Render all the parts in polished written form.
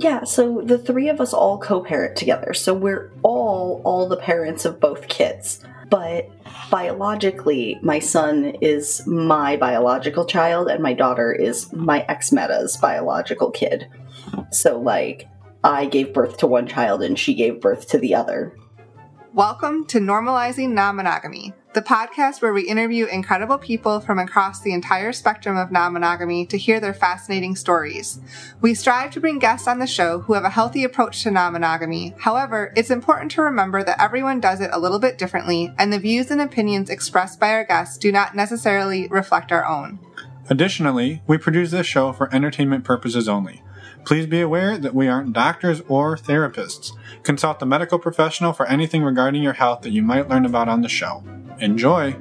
Yeah, so the three of us all co-parent together. So we're all the parents of both kids. But biologically, my son is my biological child, and my daughter is my ex-meta's biological kid. So, like, I gave birth to one child, and she gave birth to the other. Welcome to Normalizing Non-Monogamy, the podcast where we interview incredible people from across the entire spectrum of non-monogamy to hear their fascinating stories. We strive to bring guests on the show who have a healthy approach to non-monogamy. However, it's important to remember that everyone does it a little bit differently, and the views and opinions expressed by our guests do not necessarily reflect our own. Additionally, we produce this show for entertainment purposes only. Please be aware that we aren't doctors or therapists. Consult a medical professional for anything regarding your health that you might learn about on the show. Enjoy!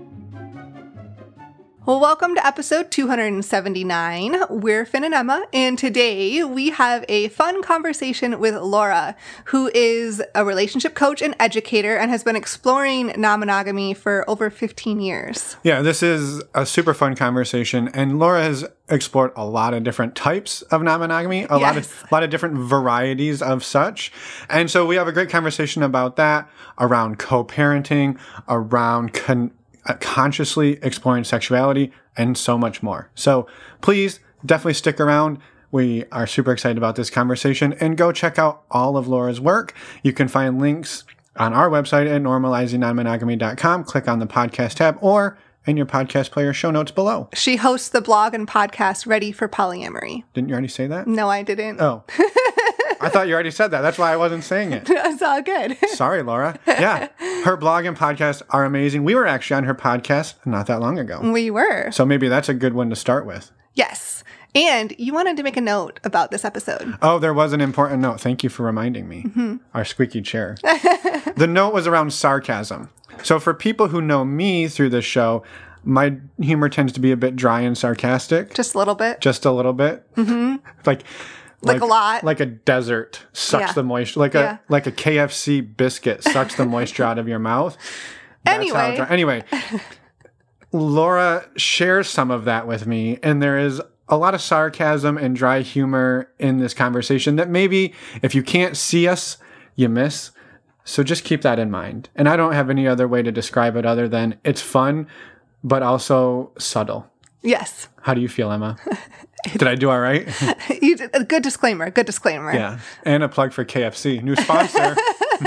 Well, welcome to episode 279. We're Finn and Emma, and today we have a fun conversation with Laura, who is a relationship coach and educator and has been exploring non-monogamy for over 15 years. Yeah, this is a super fun conversation, and Laura has explored a lot of different types of non-monogamy, a lot of different varieties of such. And so we have a great conversation about that, around co-parenting, around consciously exploring sexuality, and so much more. So please definitely stick around. We are super excited about this conversation, and go check out all of Laura's work. You can find links on our website at normalizingnonmonogamy.com. Click on the podcast tab or in your podcast player show notes below. She hosts the blog and podcast Ready for Polyamory. Didn't you already say that? No, I didn't. Oh. I thought you already said that. That's why I wasn't saying it. It's all good. Sorry, Laura. Yeah. Her blog and podcast are amazing. We were actually on her podcast not that long ago. We were. So maybe that's a good one to start with. Yes. And you wanted to make a note about this episode. Oh, there was an important note. Thank you for reminding me. Mm-hmm. Our squeaky chair. The note was around sarcasm. So for people who know me through this show, my humor tends to be a bit dry and sarcastic. Just a little bit. Just a little bit. Mm-hmm. Like a lot. Like a desert sucks the moisture. Like a KFC biscuit sucks the moisture out of your mouth. Anyway, Laura shares some of that with me, and there is a lot of sarcasm and dry humor in this conversation that maybe if you can't see us, you miss. So just keep that in mind. And I don't have any other way to describe it other than it's fun, but also subtle. Yes. How do you feel, Emma? Did I do all right? You did a good disclaimer. Good disclaimer. Yeah. And a plug for KFC. New sponsor.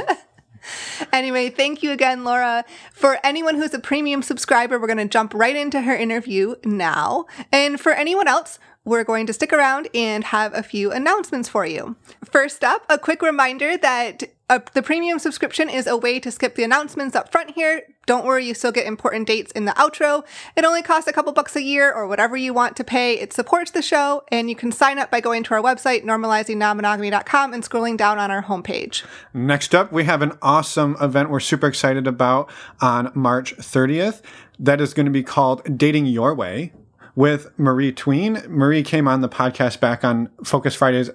Anyway, thank you again, Laura. For anyone who's a premium subscriber, we're going to jump right into her interview now. And for anyone else, we're going to stick around and have a few announcements for you. First up, a quick reminder that the premium subscription is a way to skip the announcements up front here. Don't worry, you still get important dates in the outro. It only costs a couple bucks a year or whatever you want to pay. It supports the show, and you can sign up by going to our website, normalizingnonmonogamy.com, and scrolling down on our homepage. Next up, we have an awesome event we're super excited about on March 30th. That is going to be called Dating Your Way with Marie Tween. Marie came on the podcast back on Focus Fridays,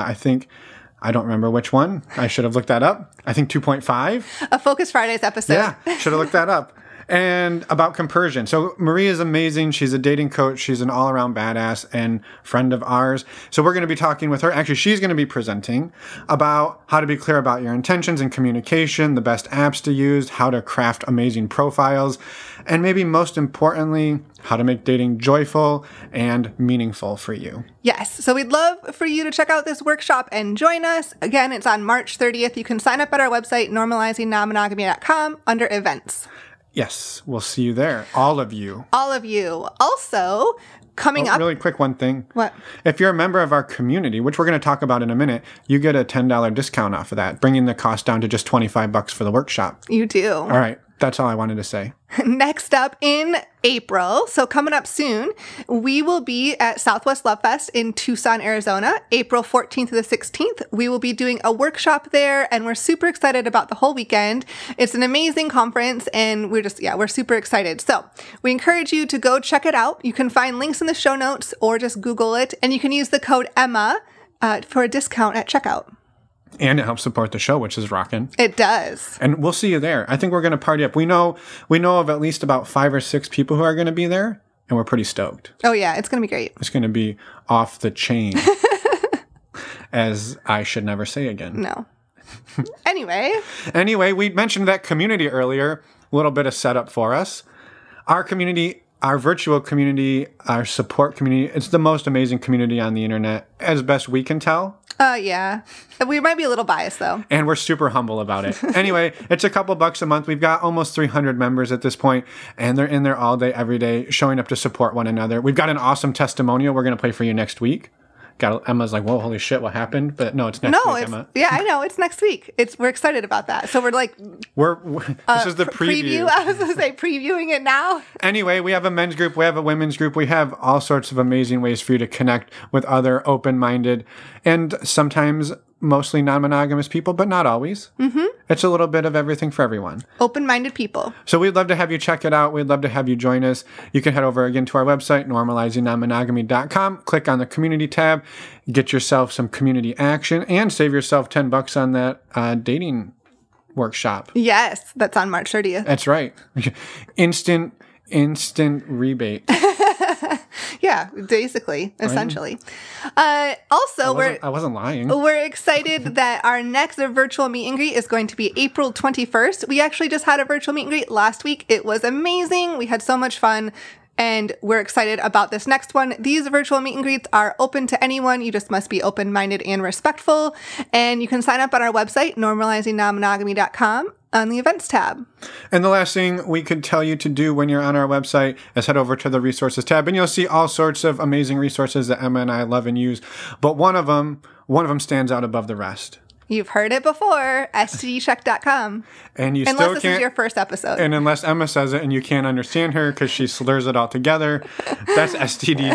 I don't remember which one. I should have looked that up. I think 2.5. A Focus Fridays episode. Yeah, should have looked that up. And about compersion. So Marie is amazing. She's a dating coach. She's an all-around badass and friend of ours. So we're going to be talking with her. Actually, she's going to be presenting about how to be clear about your intentions and communication, the best apps to use, how to craft amazing profiles, and maybe most importantly, how to make dating joyful and meaningful for you. Yes. So we'd love for you to check out this workshop and join us. Again, it's on March 30th. You can sign up at our website, normalizingnonmonogamy.com, under events. Yes, we'll see you there. All of you. All of you. Also, coming up... Really quick, one thing. What? If you're a member of our community, which we're going to talk about in a minute, you get a $10 discount off of that, bringing the cost down to just $25 for the workshop. You do. All right. That's all I wanted to say. Next up in April, so coming up soon, we will be at Southwest Love Fest in Tucson, Arizona, April 14th to the 16th. We will be doing a workshop there, and we're super excited about the whole weekend. It's an amazing conference, and we're super excited. So we encourage you to go check it out. You can find links in the show notes or just Google it, and you can use the code Emma for a discount at checkout. And it helps support the show, which is rocking. It does. And we'll see you there. I think we're going to party up. We know of at least about 5 or 6 people who are going to be there, and we're pretty stoked. Oh, yeah. It's going to be great. It's going to be off the chain. as I should never say again. No. Anyway, we mentioned that community earlier, a little bit of setup for us. Our community, our virtual community, our support community, it's the most amazing community on the internet, as best we can tell. Yeah. We might be a little biased, though. And we're super humble about it. Anyway, it's a couple bucks a month. We've got almost 300 members at this point, and they're in there all day, every day, showing up to support one another. We've got an awesome testimonial we're going to play for you next week. Emma's like, whoa, holy shit, what happened? But no, it's next week, Emma. Yeah, I know. It's next week. We're excited about that. So we're like... This is the preview. I was going to say previewing it now. Anyway, we have a men's group. We have a women's group. We have all sorts of amazing ways for you to connect with other open-minded and sometimes mostly non-monogamous people, but not always. Mm-hmm. It's a little bit of everything for everyone. Open-minded people. So we'd love to have you check it out. We'd love to have you join us. You can head over again to our website, normalizingnonmonogamy.com. Click on the community tab, get yourself some community action, and save yourself $10 on that dating workshop. Yes, that's on March 30th. That's right. Instant rebate. Yeah, basically, essentially. Also, I wasn't lying. We're excited that our next virtual meet and greet is going to be April 21st. We actually just had a virtual meet and greet last week. It was amazing. We had so much fun. And we're excited about this next one. These virtual meet and greets are open to anyone. You just must be open-minded and respectful. And you can sign up on our website, normalizingnonmonogamy.com, on the events tab. And the last thing we could tell you to do when you're on our website is head over to the resources tab, and you'll see all sorts of amazing resources that Emma and I love and use. But one of them stands out above the rest. You've heard it before, stdcheck.com. And you unless still this can't, is your first episode. And unless Emma says it and you can't understand her because she slurs it all together, that's STD.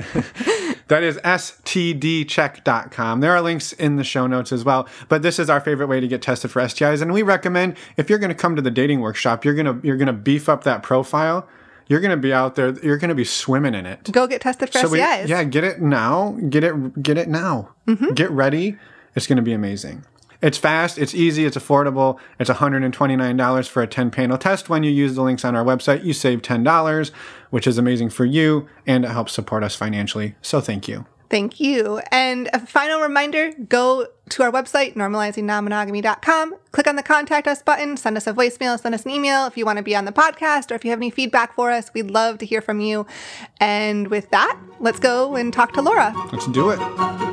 That is stdcheck.com. There are links in the show notes as well. But this is our favorite way to get tested for STIs. And we recommend, if you're going to come to the dating workshop, you're gonna beef up that profile. You're going to be out there. You're going to be swimming in it. Go get tested for STIs. Get it now. Get it now. Mm-hmm. Get ready. It's going to be amazing. It's fast, it's easy, it's affordable. It's $129 for a 10-panel test. When you use the links on our website, you save $10, which is amazing for you, and it helps support us financially. So thank you. Thank you. And a final reminder, go to our website, normalizingnonmonogamy.com, click on the Contact Us button, send us a voicemail, send us an email if you want to be on the podcast or if you have any feedback for us. We'd love to hear from you. And with that, let's go and talk to Laura. Let's do it.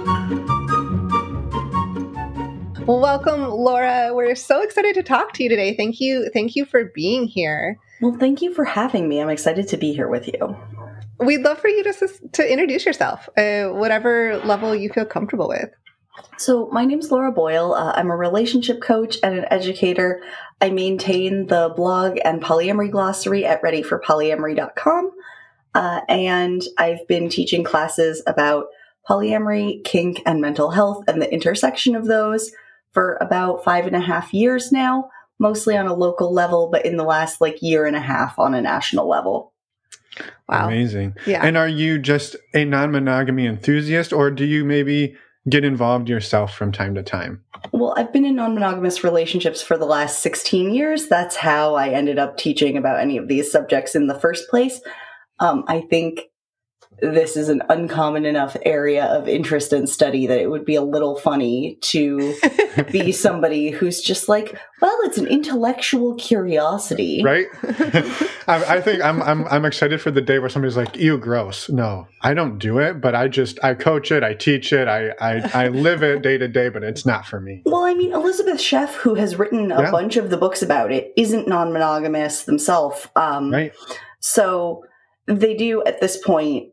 Welcome, Laura. We're so excited to talk to you today. Thank you for being here. Well, thank you for having me. I'm excited to be here with you. We'd love for you to introduce yourself, whatever level you feel comfortable with. So my name's Laura Boyle. I'm a relationship coach and an educator. I maintain the blog and polyamory glossary at readyforpolyamory.com. And I've been teaching classes about polyamory, kink, and mental health and the intersection of those for about 5.5 years now, mostly on a local level, but in the last year and a half on a national level. Wow. Amazing. Yeah. And are you just a non-monogamy enthusiast, or do you maybe get involved yourself from time to time? Well, I've been in non-monogamous relationships for the last 16 years. That's how I ended up teaching about any of these subjects in the first place. I think this is an uncommon enough area of interest and study that it would be a little funny to be somebody who's just like, well, it's an intellectual curiosity. Right? I think I'm excited for the day where somebody's like, ew, gross. No, I don't do it, but I coach it, I teach it, I live it day to day, but it's not for me. Well, I mean, Elizabeth Sheff, who has written a bunch of the books about it, isn't non-monogamous themselves. Right. So they do at this point,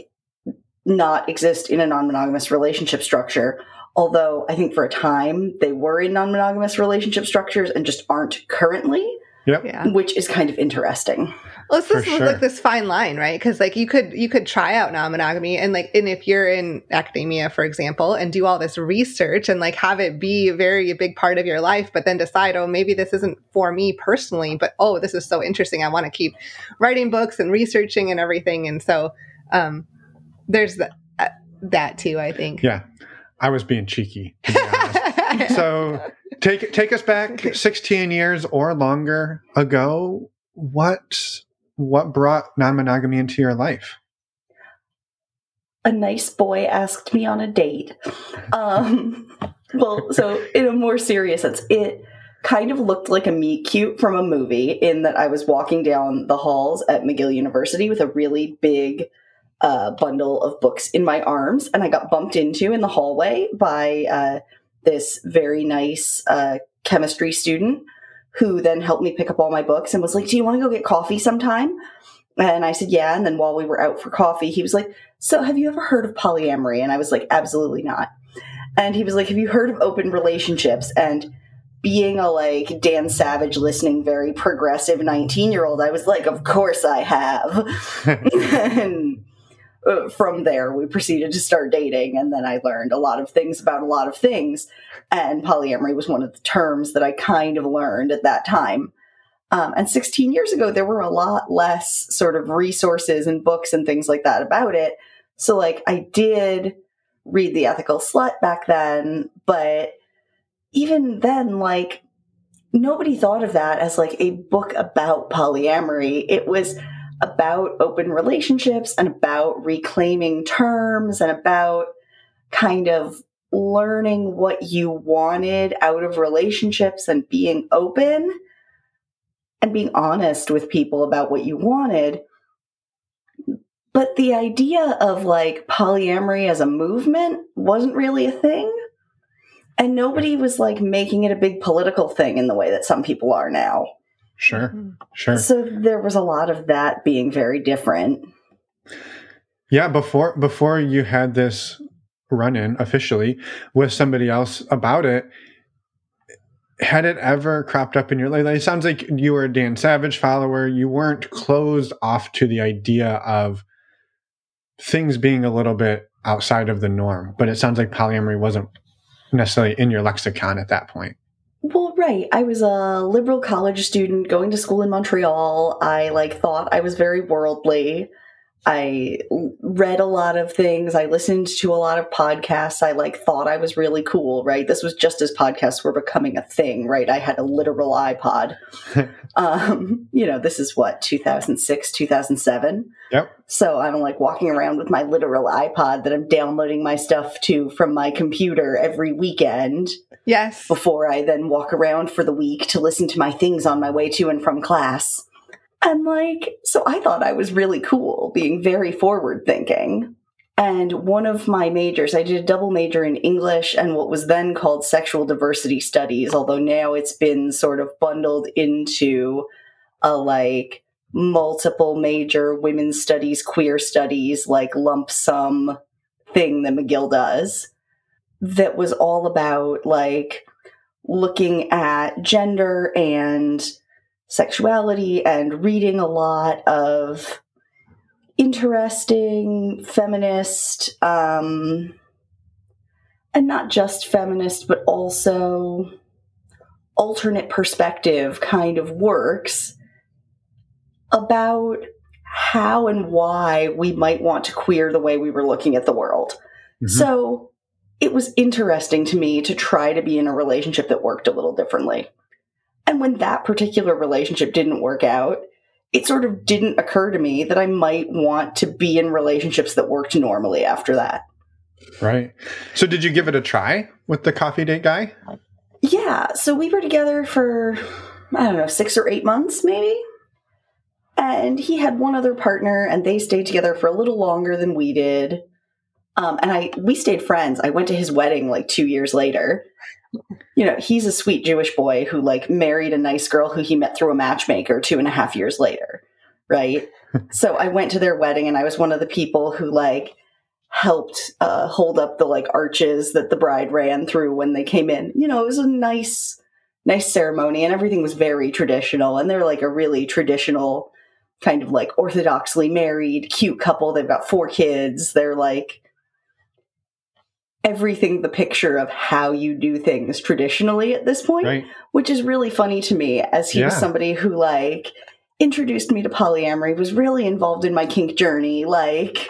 not exist in a non-monogamous relationship structure. Although I think for a time they were in non-monogamous relationship structures and just aren't currently. Yep. Yeah. Which is kind of interesting. Well, it's this this fine line, right? Because you could try out non-monogamy and if you're in academia, for example, and do all this research and have it be a very big part of your life, but then decide, oh, maybe this isn't for me personally, but oh, this is so interesting. I want to keep writing books and researching and everything. And so there's that too, I think. Yeah. I was being cheeky, to be honest. So take us back 16 years or longer ago. What brought non-monogamy into your life? a nice boy asked me on a date. Well, so in a more serious sense, it kind of looked like a meet cute from a movie in that I was walking down the halls at McGill University with a really big bundle of books in my arms, and I got bumped into in the hallway by this very nice chemistry student who then helped me pick up all my books and was like, "Do you want to go get coffee sometime?" And I said, "Yeah." And then while we were out for coffee, he was like, "So have you ever heard of polyamory?" And I was like, "Absolutely not." And he was like, "Have you heard of open relationships?" And being a like Dan Savage listening, very progressive 19-year-old, I was like, "Of course I have." And from there, we proceeded to start dating. And then I learned a lot of things about a lot of things. And polyamory was one of the terms that I kind of learned at that time. And 16 years ago, there were a lot less sort of resources and books and things like that about it. So like I did read The Ethical Slut back then, but even then, like nobody thought of that as like a book about polyamory. It was about open relationships and about reclaiming terms and about kind of learning what you wanted out of relationships and being open and being honest with people about what you wanted. But the idea of like polyamory as a movement wasn't really a thing. And nobody was like making it a big political thing in the way that some people are now. Sure. Sure. So there was a lot of that being very different. Yeah. Before you had this run-in officially with somebody else about it, had it ever cropped up in your life? It sounds like you were a Dan Savage follower. You weren't closed off to the idea of things being a little bit outside of the norm, but it sounds like polyamory wasn't necessarily in your lexicon at that point. Well, right. I was a liberal college student going to school in Montreal. I like thought I was very worldly. I read a lot of things. I listened to a lot of podcasts. I like thought I was really cool, right? This was just as podcasts were becoming a thing, right? I had a literal iPod. This is what, 2006, 2007? Yep. So I'm like walking around with my literal iPod that I'm downloading my stuff to from my computer every weekend. Yes. Before I then walk around for the week to listen to my things on my way to and from class. And like, so I thought I was really cool, being very forward thinking. And one of my majors, I did a double major in English and what was then called sexual diversity studies, although now it's been sort of bundled into a like multiple major women's studies, queer studies, like lump sum thing that McGill does. That was all about like looking at gender and sexuality and reading a lot of interesting feminist, and not just feminist, but also alternate perspective kind of works about how and why we might want to queer the way we were looking at the world. Mm-hmm. So it was interesting to me to try to be in a relationship that worked a little differently. And when that particular relationship didn't work out, it sort of didn't occur to me that I might want to be in relationships that worked normally after that. Right. So did you give it a try with the coffee date guy? Yeah. So we were together for, 6 or 8 months, maybe. And he had one other partner, and they stayed together for a little longer than we did. We stayed friends. I went to his wedding like 2 years later. He's a sweet Jewish boy who like married a nice girl who he met through a matchmaker 2.5 years later. Right. So I went to their wedding and I was one of the people who like helped hold up the like arches that the bride ran through when they came in. It was a nice ceremony and everything was very traditional. And they're like a really traditional kind of like orthodoxly married, cute couple. They've got 4 kids. They're like everything, the picture of how you do things traditionally at this point, right. Which is really funny to me as he was somebody who like introduced me to polyamory, was really involved in my kink journey. Like,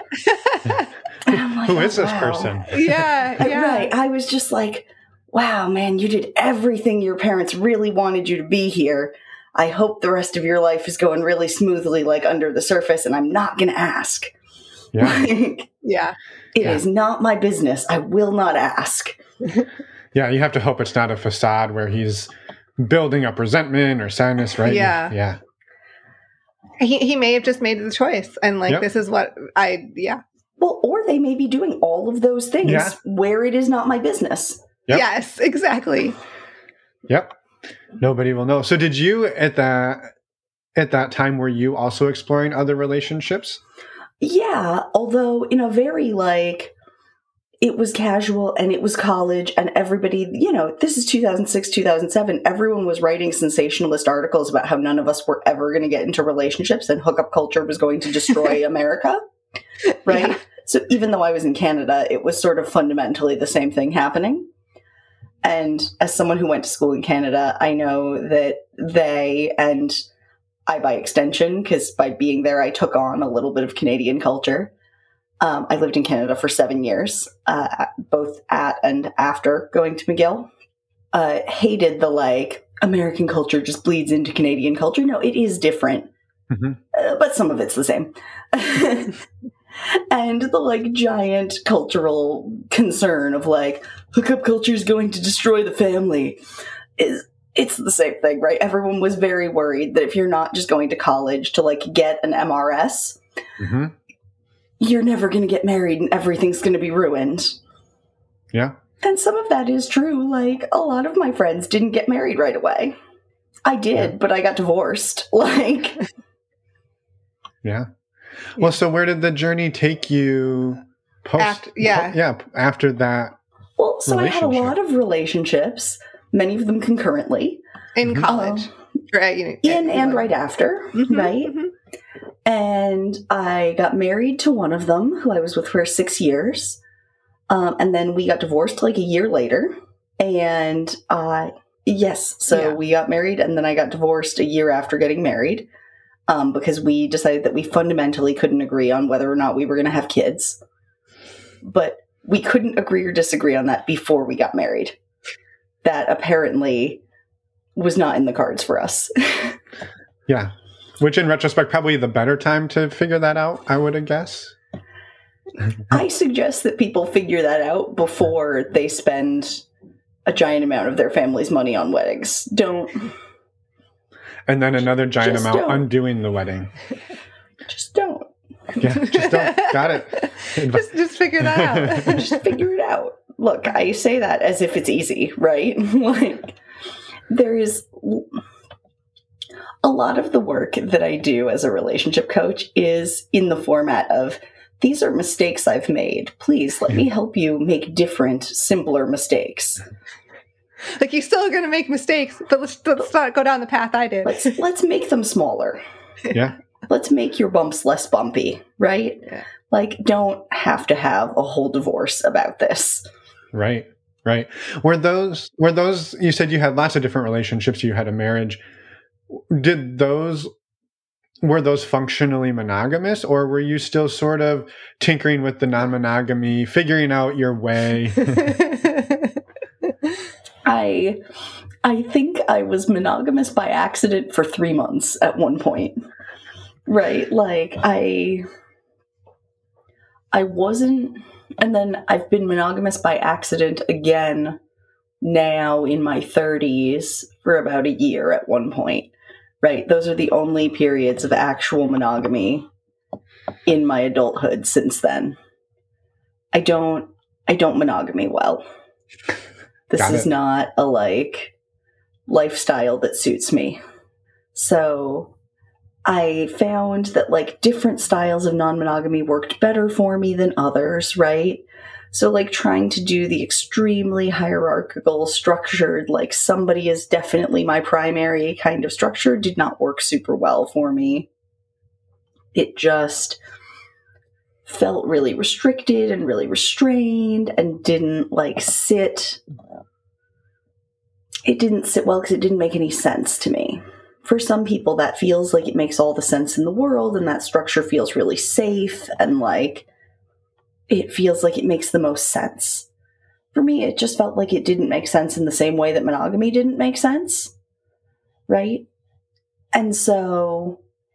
I'm like, who is this person? Yeah. Right. I was just like, wow, man, you did everything your parents really wanted you to be here. I hope the rest of your life is going really smoothly, like under the surface, and I'm not going to ask. Yeah. Like, Yeah. it is not my business. I will not ask. Yeah, you have to hope it's not a facade where he's building up resentment or sadness, right? Yeah. Yeah. He may have just made the choice and like, Yep. this is what Well, or they may be doing all of those things Yeah. where it is not my business. Yep. Yes, exactly. Yep. Nobody will know. So did you at that time, were you also exploring other relationships? Yeah, although in a very like, it was casual and it was college and everybody, this is 2006, 2007. Everyone was writing sensationalist articles about how none of us were ever going to get into relationships and hookup culture was going to destroy America. Right? Yeah. So even though I was in Canada, it was sort of fundamentally the same thing happening. And as someone who went to school in Canada, I know that they, and I by extension, because by being there, I took on a little bit of Canadian culture. I lived in Canada for 7 years, both at and after going to McGill. Hated the like, American culture just bleeds into Canadian culture. No, it is different, but some of it's the same. And the like giant cultural concern of like, hookup culture is going to destroy the family it's the same thing, right? Everyone was very worried that if you're not just going to college to like get an MRS, you're never going to get married and everything's going to be ruined. Yeah. And some of that is true. Like, a lot of my friends didn't get married right away. I did, but I got divorced. Like, yeah. Well, so where did the journey take you after that? Well, so I had a lot of relationships, many of them concurrently. In college. Right. In and right after, right? And I got married to one of them, who I was with for 6 years. And then we got divorced like a year later. And we got married and then I got divorced a year after getting married. Because we decided that we fundamentally couldn't agree on whether or not we were going to have kids. But we couldn't agree or disagree on that before we got married. That apparently was not in the cards for us. Yeah. Which in retrospect, probably the better time to figure that out, I would guess. I suggest that people figure that out before they spend a giant amount of their family's money on weddings. Don't. And then another giant amount undoing the wedding. Just don't. Yeah, just don't. Got it. Just figure that out. Just figure it out. Look, I say that as if it's easy, right? Like, there is a lot of the work that I do as a relationship coach is in the format of, these are mistakes I've made. Please let me help you make different, simpler mistakes. Like, you're still going to make mistakes, but let's not go down the path I did. Let's make them smaller. Yeah. Let's make your bumps less bumpy, right? Yeah. Like, don't have to have a whole divorce about this. Right. Were those, you said you had lots of different relationships, you had a marriage. Were those functionally monogamous, or were you still sort of tinkering with the non-monogamy, figuring out your way? I think I was monogamous by accident for 3 months at one point. Right? Like, I wasn't, and then I've been monogamous by accident again now in my 30s for about a year at one point. Right? Those are the only periods of actual monogamy in my adulthood since then. I don't monogamy well. This is not a lifestyle that suits me. So I found that different styles of non-monogamy worked better for me than others, right? So trying to do the extremely hierarchical, structured, somebody is definitely my primary kind of structure did not work super well for me. It just felt really restricted and really restrained and didn't sit. It didn't sit well because it didn't make any sense to me. For some people, that feels like it makes all the sense in the world, and that structure feels really safe, and it feels like it makes the most sense. For me, it just felt like it didn't make sense in the same way that monogamy didn't make sense, right? And so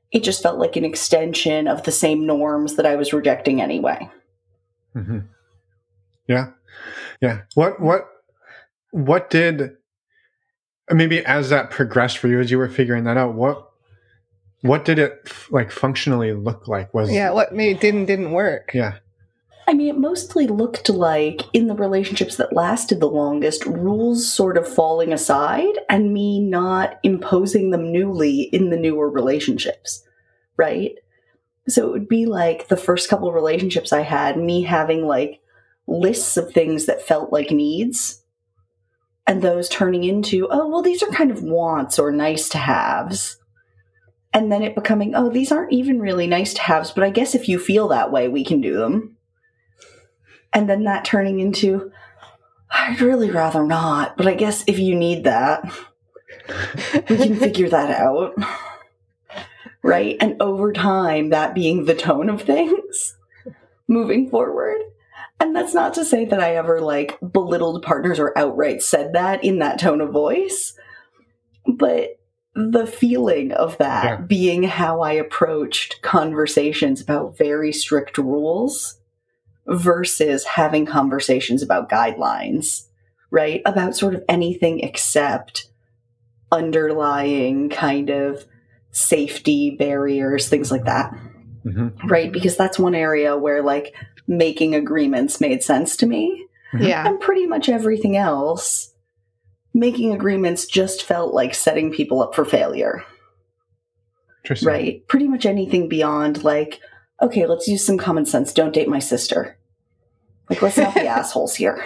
it just felt like an extension of the same norms that I was rejecting anyway. Mm-hmm. Yeah. Yeah. What did, maybe as that progressed for you, as you were figuring that out, what did it like functionally look like? What maybe didn't work? Yeah. I mean, it mostly looked like, in the relationships that lasted the longest, rules sort of falling aside and me not imposing them newly in the newer relationships, right? So it would be like the first couple of relationships I had, me having like lists of things that felt like needs, and those turning into, oh, well, these are kind of wants or nice to haves. And then it becoming, oh, these aren't even really nice to haves, but I guess if you feel that way, we can do them. And then that turning into, I'd really rather not, but I guess if you need that, we can figure that out. Right? And over time, that being the tone of things moving forward. And that's not to say that I ever like belittled partners or outright said that in that tone of voice, but the feeling of that being how I approached conversations about very strict rules versus having conversations about guidelines, right? About sort of anything except underlying kind of safety barriers, things like that, right? Because that's one area where like making agreements made sense to me. Yeah. And pretty much everything else, making agreements just felt like setting people up for failure. Right? Pretty much anything beyond like, okay, let's use some common sense. Don't date my sister. Like, let's not be assholes here.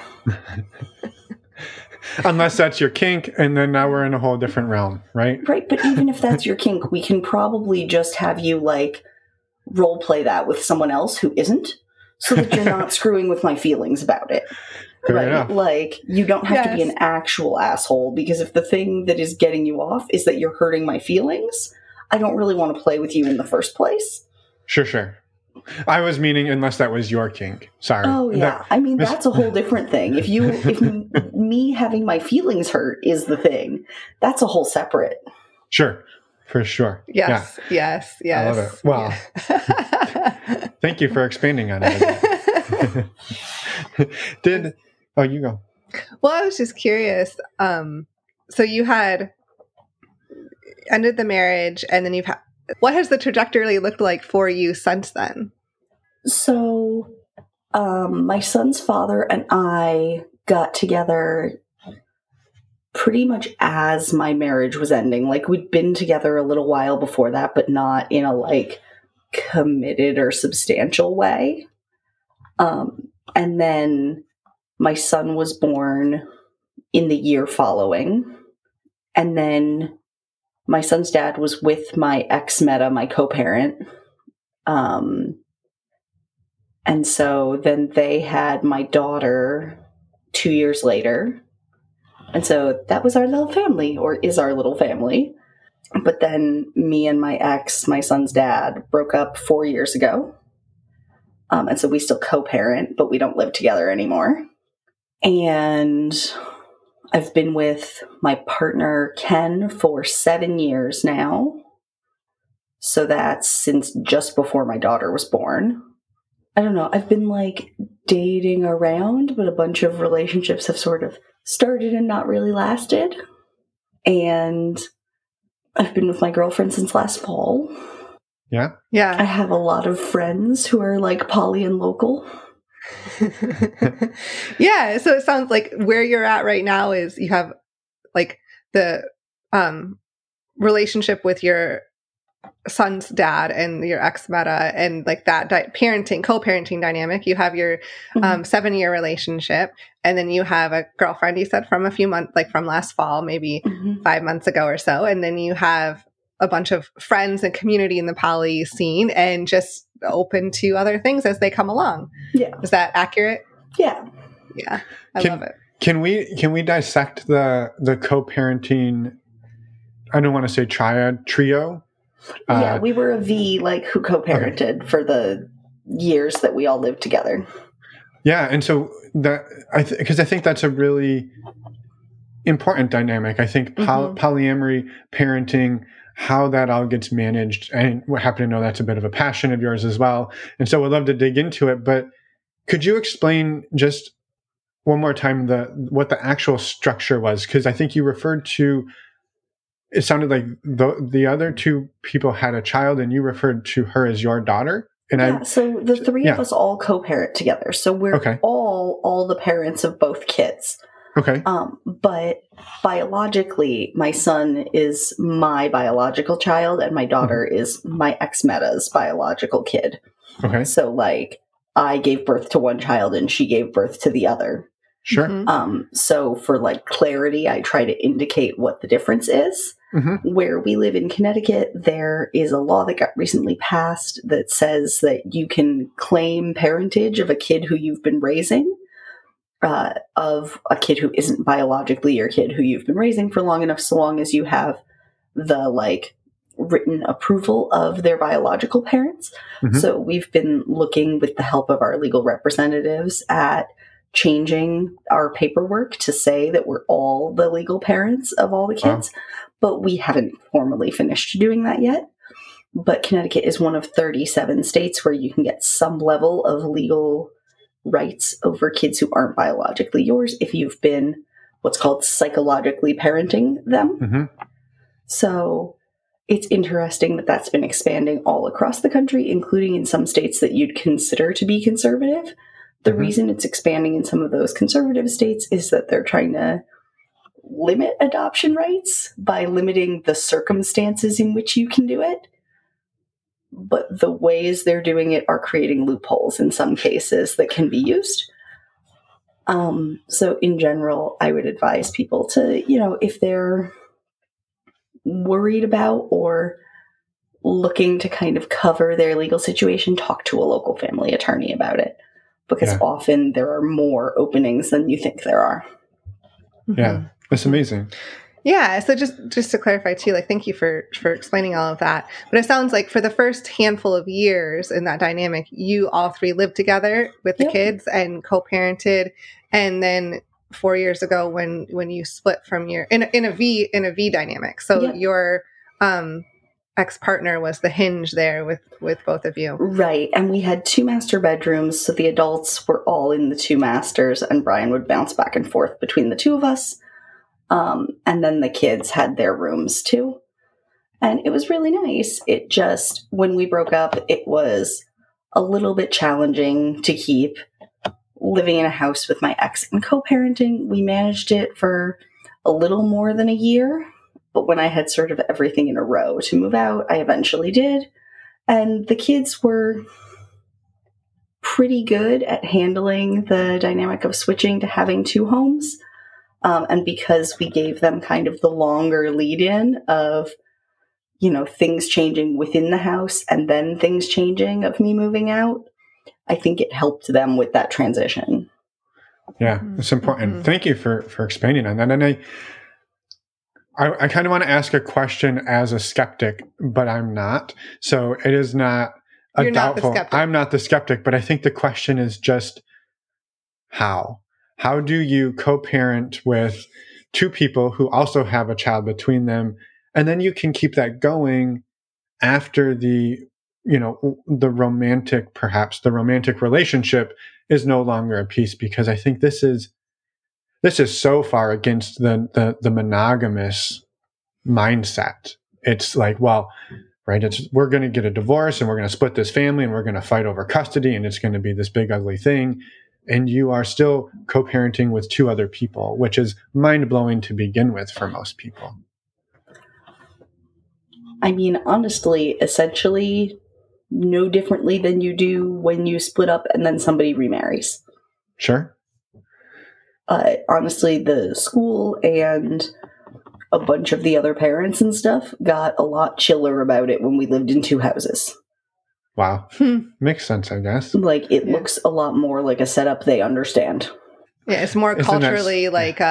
Unless that's your kink, and then now we're in a whole different realm, right? Right, but even if that's your kink, we can probably just have you, like, role play that with someone else who isn't, so that you're not screwing with my feelings about it. Fair enough. Like, you don't have to be an actual asshole, because if the thing that is getting you off is that you're hurting my feelings, I don't really want to play with you in the first place. Sure. I was meaning unless that was your kink. Sorry. Oh, yeah. I mean, that's a whole different thing. If me having my feelings hurt is the thing, that's a whole separate. Sure. For sure. Yes. I love it. Wow. Yeah. Thank you for expanding on it. You go. Well, I was just curious. So you had ended the marriage, and then what has the trajectory looked like for you since then? So, my son's father and I got together pretty much as my marriage was ending. Like, we'd been together a little while before that, but not in a, like, committed or substantial way. And then my son was born in the year following. And then my son's dad was with my ex-Meta, my co-parent. And so then they had my daughter 2 years later. And so that was our little family, or is our little family. But then me and my ex, my son's dad, broke up 4 years ago. And so we still co-parent, but we don't live together anymore. And I've been with my partner, Ken, for 7 years now. So that's since just before my daughter was born. I don't know. I've been like dating around, but a bunch of relationships have sort of started and not really lasted. And I've been with my girlfriend since last fall. Yeah? Yeah. I have a lot of friends who are like poly and local. Yeah, so it sounds like where you're at right now is you have like the relationship with your son's dad and your ex-Meta and like that co-parenting dynamic. You have your 7-year relationship, and then you have a girlfriend, you said, from a few months, like from last fall, maybe 5 months ago or so, and then you have a bunch of friends and community in the poly scene, and just open to other things as they come along. Yeah. Is that accurate? Yeah. Yeah. I love it. Can we dissect the co-parenting, I don't want to say trio? Yeah, we were a V, like, who co-parented for the years that we all lived together. Yeah, and so because I think that's a really important dynamic. I think polyamory parenting how that all gets managed. And we happen to know that's a bit of a passion of yours as well. And so we'd love to dig into it. But could you explain just one more time what the actual structure was? Because I think you referred to, it sounded like the other two people had a child and you referred to her as your daughter. And so the three of us all co-parent together. So we're all the parents of both kids. Okay. But biologically, my son is my biological child and my daughter is my ex-Meta's biological kid. Okay. So like I gave birth to one child and she gave birth to the other. Sure. So for like clarity, I try to indicate what the difference is. Where we live in Connecticut, there is a law that got recently passed that says that you can claim parentage of a kid who you've been raising, of a kid who isn't biologically your kid who you've been raising for long enough, so long as you have the like written approval of their biological parents. So we've been looking with the help of our legal representatives at changing our paperwork to say that we're all the legal parents of all the kids. But we haven't formally finished doing that yet. But Connecticut is one of 37 states where you can get some level of legal rights over kids who aren't biologically yours if you've been what's called psychologically parenting them. So it's interesting that that's been expanding all across the country, including in some states that you'd consider to be conservative. The reason it's expanding in some of those conservative states is that they're trying to limit adoption rights by limiting the circumstances in which you can do it. But the ways they're doing it are creating loopholes in some cases that can be used. So in general, I would advise people to, if they're worried about or looking to kind of cover their legal situation, talk to a local family attorney about it. Because often there are more openings than you think there are. Yeah, that's amazing. Yeah, so just to clarify too, like thank you for explaining all of that. But it sounds like for the first handful of years in that dynamic, you all three lived together with the kids and co-parented, and then 4 years ago when you split from your in a V dynamic. So your ex-partner was the hinge there with both of you. Right. And we had 2 master bedrooms, so the adults were all in the 2 masters, and Brian would bounce back and forth between the 2 of us. And then the kids had their rooms too. And it was really nice. It just, when we broke up, it was a little bit challenging to keep living in a house with my ex and co-parenting. We managed it for a little more than a year. But when I had sort of everything in a row to move out, I eventually did. And the kids were pretty good at handling the dynamic of switching to having 2 homes. And because we gave them kind of the longer lead-in of, things changing within the house and then things changing of me moving out, I think it helped them with that transition. Yeah, it's important. Thank you for expanding on that. And I kind of want to ask a question as a skeptic, but I'm not. So it is not a You're doubtful. Not the skeptic. I'm not the skeptic, but I think the question is just how? How do you co-parent with 2 people who also have a child between them, and then you can keep that going after the romantic relationship is no longer a piece? Because I think this is so far against the monogamous mindset. It's like, well, right, we're going to get a divorce and we're going to split this family and we're going to fight over custody and it's going to be this big ugly thing. And you are still co-parenting with 2 other people, which is mind-blowing to begin with for most people. I mean, honestly, essentially, no differently than you do when you split up and then somebody remarries. Sure. Honestly, the school and a bunch of the other parents and stuff got a lot chiller about it when we lived in 2 houses. Wow. Makes sense, I guess. Like, it looks a lot more like a setup they understand. Yeah, it's more culturally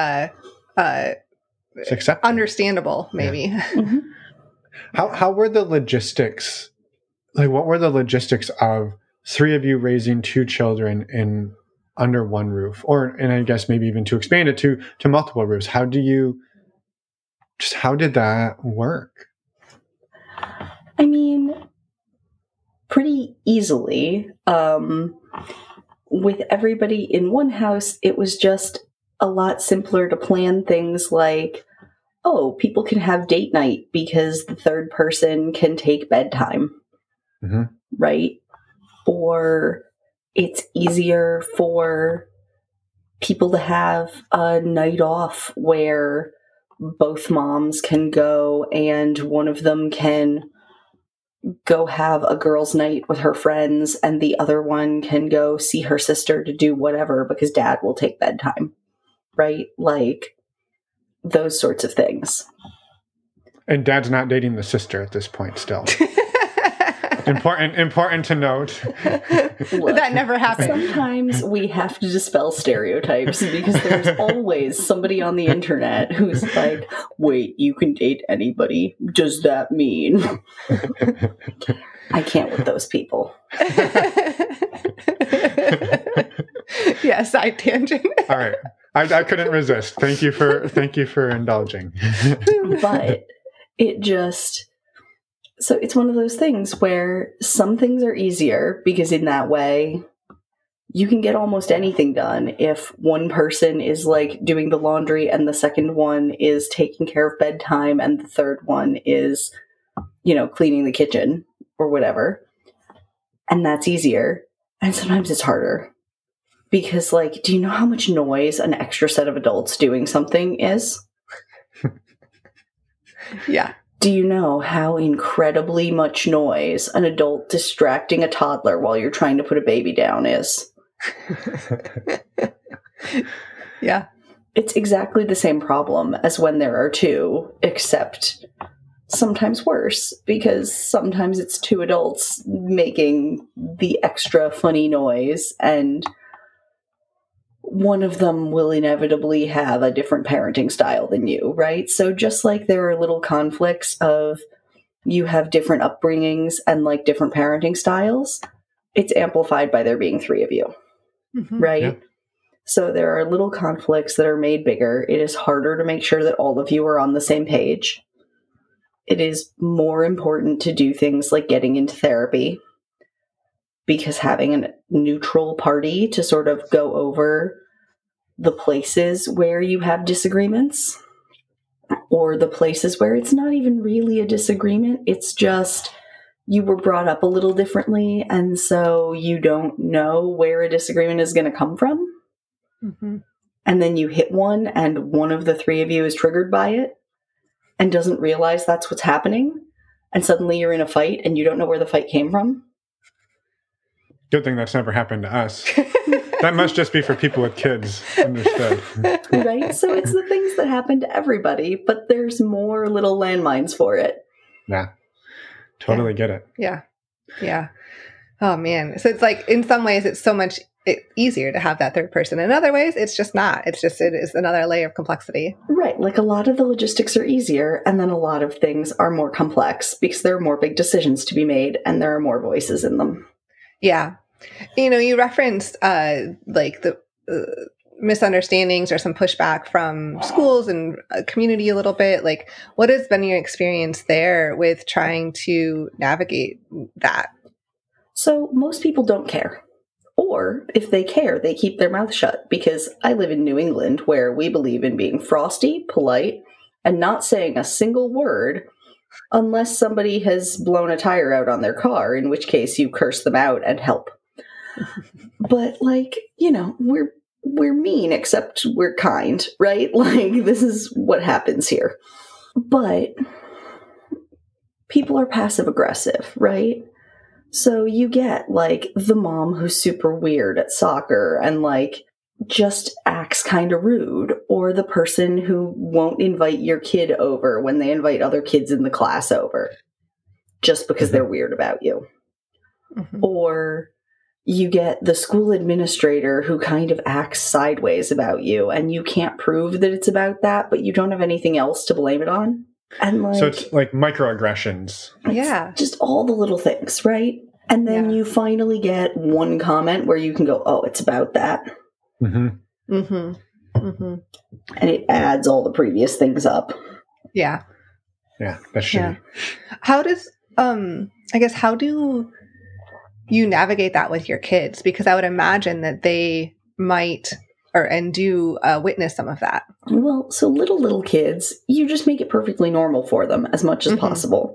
it's understandable, maybe. Mm-hmm. How were the logistics? Like, what were the logistics of 3 of you raising 2 children in under one roof? And I guess maybe even to expand it to multiple roofs. How did that work? I mean, pretty easily. With everybody in one house, it was just a lot simpler to plan things like, oh, people can have date night because the third person can take bedtime, right? Or it's easier for people to have a night off where both moms can go and one of them can go have a girls' night with her friends and the other one can go see her sister to do whatever because dad will take bedtime, right? Like those sorts of things. And dad's not dating the sister at this point still. Important to note. Look, that never happened. Sometimes we have to dispel stereotypes because there's always somebody on the internet who's like, wait, you can date anybody? Does that mean? I can't with those people. Yeah, side tangent. All right. I couldn't resist. Thank you for indulging. But it just... So it's one of those things where some things are easier because in that way you can get almost anything done if one person is like doing the laundry and the second one is taking care of bedtime and the third one is, cleaning the kitchen or whatever. And that's easier. And sometimes it's harder because do you know how much noise an extra set of adults doing something is? Yeah. Do you know how incredibly much noise an adult distracting a toddler while you're trying to put a baby down is? Yeah. It's exactly the same problem as when there are two, except sometimes worse, because sometimes it's two adults making the extra funny noise, and one of them will inevitably have a different parenting style than you, right? So just like there are little conflicts of you have different upbringings and different parenting styles, it's amplified by there being three of you, right? Yeah. So there are little conflicts that are made bigger. It is harder to make sure that all of you are on the same page. It is more important to do things like getting into therapy, because having a neutral party to sort of go over the places where you have disagreements, or the places where it's not even really a disagreement, it's just you were brought up a little differently, and so you don't know where a disagreement is going to come from. And then you hit one, and one of the three of you is triggered by it and doesn't realize that's what's happening, and suddenly you're in a fight and you don't know where the fight came from. Good thing that's never happened to us. That must just be for people with kids. Understood. Right? So it's the things that happen to everybody, but there's more little landmines for it. Yeah. Totally get it. Yeah. Yeah. Oh, man. So it's in some ways, it's so much easier to have that third person. In other ways, it's just not. It is another layer of complexity. Right. A lot of the logistics are easier, and then a lot of things are more complex because there are more big decisions to be made and there are more voices in them. Yeah. You referenced the misunderstandings or some pushback from schools and community a little bit. What has been your experience there with trying to navigate that? So most people don't care. Or if they care, they keep their mouth shut, because I live in New England where we believe in being frosty, polite, and not saying a single word unless somebody has blown a tire out on their car, in which case you curse them out and help. But we're mean, except we're kind, right? This is what happens here. But people are passive aggressive, right? So you get the mom who's super weird at soccer and just acts kind of rude, or the person who won't invite your kid over when they invite other kids in the class over just because they're weird about you. Or you get the school administrator who kind of acts sideways about you, and you can't prove that it's about that, but you don't have anything else to blame it on. And so it's microaggressions. Yeah. Just all the little things, right? And then you finally get one comment where you can go, oh, it's about that. And it adds all the previous things up. Yeah. Yeah, that's shitty. How does I guess, how do you navigate that with your kids? Because I would imagine that they might and do witness some of that. Well, so little kids, you just make it perfectly normal for them as much as possible.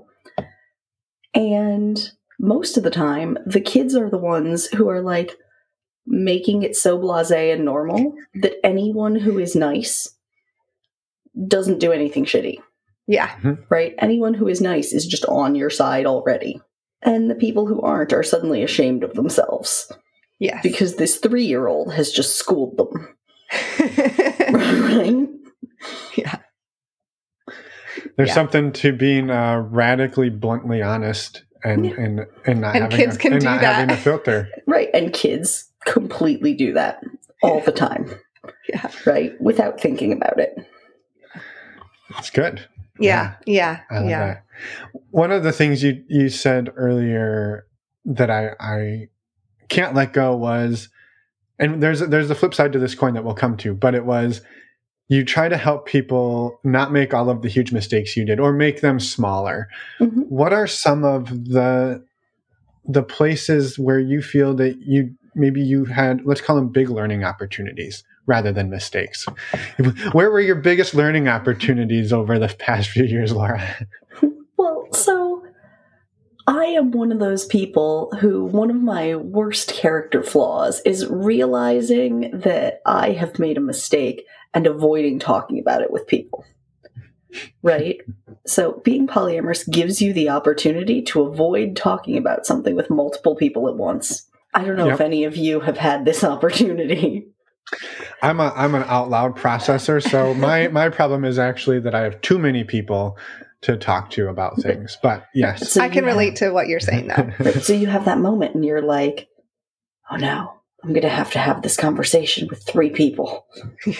And most of the time, the kids are the ones who are like making it so blasé and normal that anyone who is nice doesn't do anything shitty. Yeah. Right? Anyone who is nice is just on your side already. And the people who aren't are suddenly ashamed of themselves. Yes. Because this 3-year-old has just schooled them. Right? Yeah. There's something to being radically, bluntly honest and not having a filter. Right. And kids completely do that all the time. Yeah. Right? Without thinking about it. It's good. Yeah. Yeah. I love that. One of the things you said earlier that I can't let go was, and there's the flip side to this coin that we'll come to, but it was, you try to help people not make all of the huge mistakes you did or make them smaller. Mm-hmm. What are some of the places where you feel that you had, let's call them big learning opportunities rather than mistakes? Where were your biggest learning opportunities over the past few years, Laura? Well, so I am one of those people who, one of my worst character flaws is realizing that I have made a mistake and avoiding talking about it with people. Right? So being polyamorous gives you the opportunity to avoid talking about something with multiple people at once. I don't know if any of you have had this opportunity. I'm an out loud processor, so my problem is actually that I have too many people to talk to about things. But yes. So I can relate to what you're saying though. So you have that moment and you're like, oh no, I'm going to have this conversation with 3 people.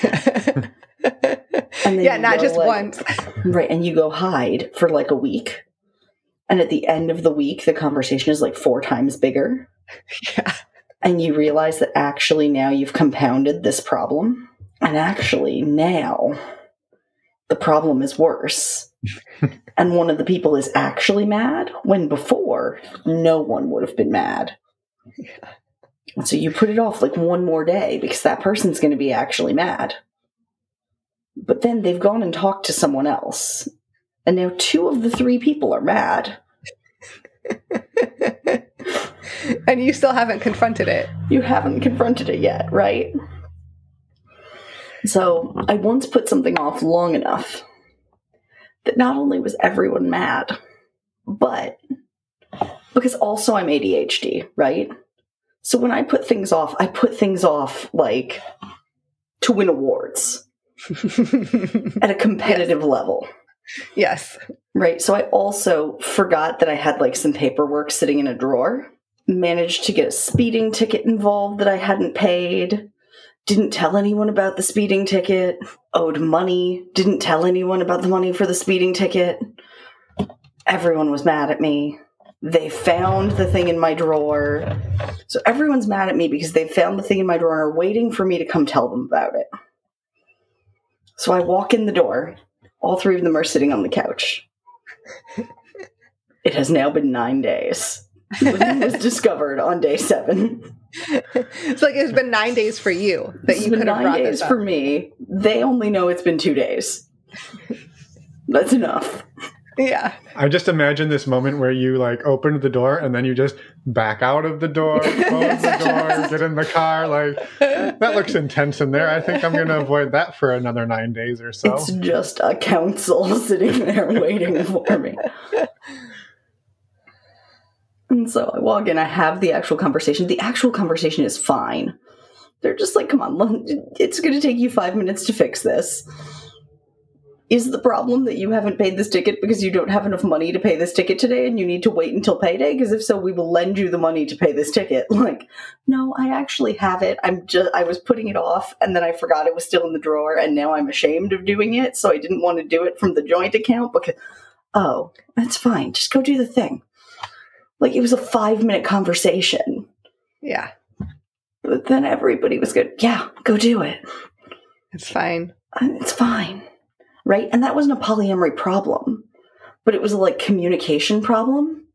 And not just once. Right. And you go hide for like a week. And at the end of the week, the conversation is like 4 times bigger. Yeah. And you realize that actually now you've compounded this problem. And actually now the problem is worse. And one of the people is actually mad when before no one would have been mad. Yeah. And so you put it off like one more day because that person's going to be actually mad. But then they've gone and talked to someone else. And now 2 of the 3 people are mad. And you still haven't confronted it. You haven't confronted it yet, right? So I once put something off long enough that not only was everyone mad, but because also I'm ADHD, right? So when I put things off like to win awards at a competitive level. Yes. Right. So I also forgot that I had like some paperwork sitting in a drawer, managed to get a speeding ticket involved that I hadn't paid, didn't tell anyone about the speeding ticket, owed money, didn't tell anyone about the money for the speeding ticket. Everyone was mad at me. They found the thing in my drawer. So everyone's mad at me because they found the thing in my drawer and are waiting for me to come tell them about it. So I walk in the door. All 3 of them are sitting on the couch. It has now been 9 days. The thing was discovered on day 7. It's like it's been 9 days for you that you could have brought this up. 9 days for me. They only know it's been 2 days. That's enough. Yeah. I just imagine this moment where you like opened the door and then you just back out of the door, close the door, get in the car. Like, that looks intense in there. I think I'm going to avoid that for another 9 days or so. It's just a council sitting there waiting for me. And so I walk in, I have the actual conversation. The actual conversation is fine. They're just like, come on, it's going to take you 5 minutes to fix this. Is the problem that you haven't paid this ticket because you don't have enough money to pay this ticket today and you need to wait until payday? Because if so, we will lend you the money to pay this ticket. Like, no, I actually have it. I was putting it off and then I forgot it was still in the drawer and now I'm ashamed of doing it. So I didn't want to do it from the joint account because, oh, that's fine. Just go do the thing. Like, it was a 5-minute conversation. Yeah. But then everybody was good. Yeah, go do it. It's fine. It's fine. Right? And that wasn't a polyamory problem, but it was a like communication problem.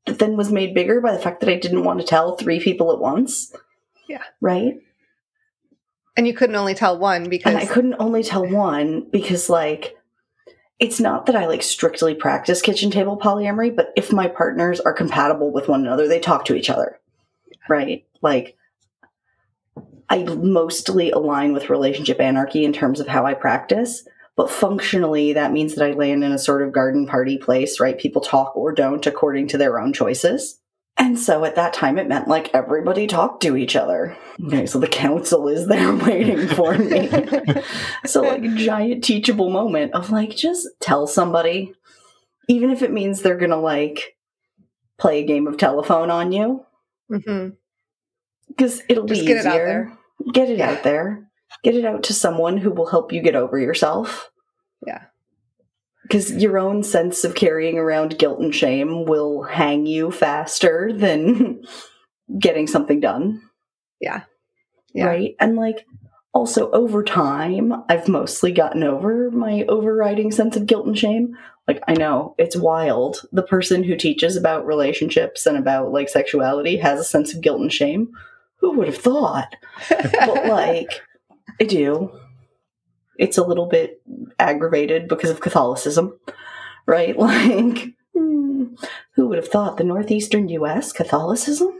that then was made bigger by the fact that I didn't want to tell 3 people at once. Yeah. Right? And you couldn't only tell one because... And I couldn't only tell one because, like, it's not that I, like, strictly practice kitchen table polyamory, but if my partners are compatible with one another, they talk to each other. Right? Like, I mostly align with relationship anarchy in terms of how I practice, but functionally that means that I land in a sort of garden party place, right? People talk or don't according to their own choices. And so at that time, it meant like everybody talked to each other. Okay, so the council is there waiting for me. So like a giant teachable moment of like, just tell somebody, even if it means they're going to like play a game of telephone on you. Because it'll be easier. Get it out there. Get it out there. Get it out to someone who will help you get over yourself. Yeah. Because your own sense of carrying around guilt and shame will hang you faster than getting something done. Yeah. Right? And like, also over time, I've mostly gotten over my overriding sense of guilt and shame. Like, I know, it's wild. The person who teaches about relationships and about like sexuality has a sense of guilt and shame. Who would have thought? But like, I do. It's a little bit aggravated because of Catholicism, right? Like, who would have thought the northeastern U.S. Catholicism?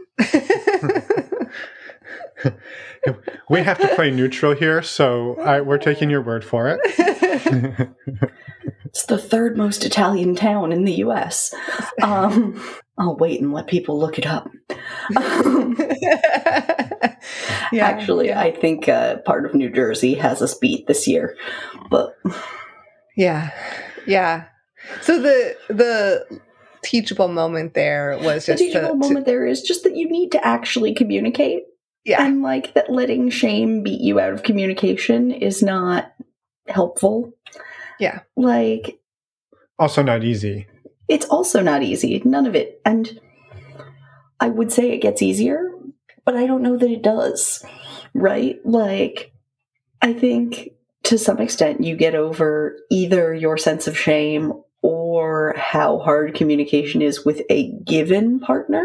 We have to play neutral here, so we're taking your word for it. It's the 3rd most Italian town in the U.S. I'll wait and let people look it up. Actually, I think part of New Jersey has us beat this year, but yeah. So the teachable moment there was just the teachable moment there is just that you need to actually communicate. Yeah, and like that letting shame beat you out of communication is not helpful. Yeah, like also not easy. It's also not easy. None of it, and I would say it gets easier. But I don't know that it does, right? Like, I think to some extent you get over either your sense of shame or how hard communication is with a given partner,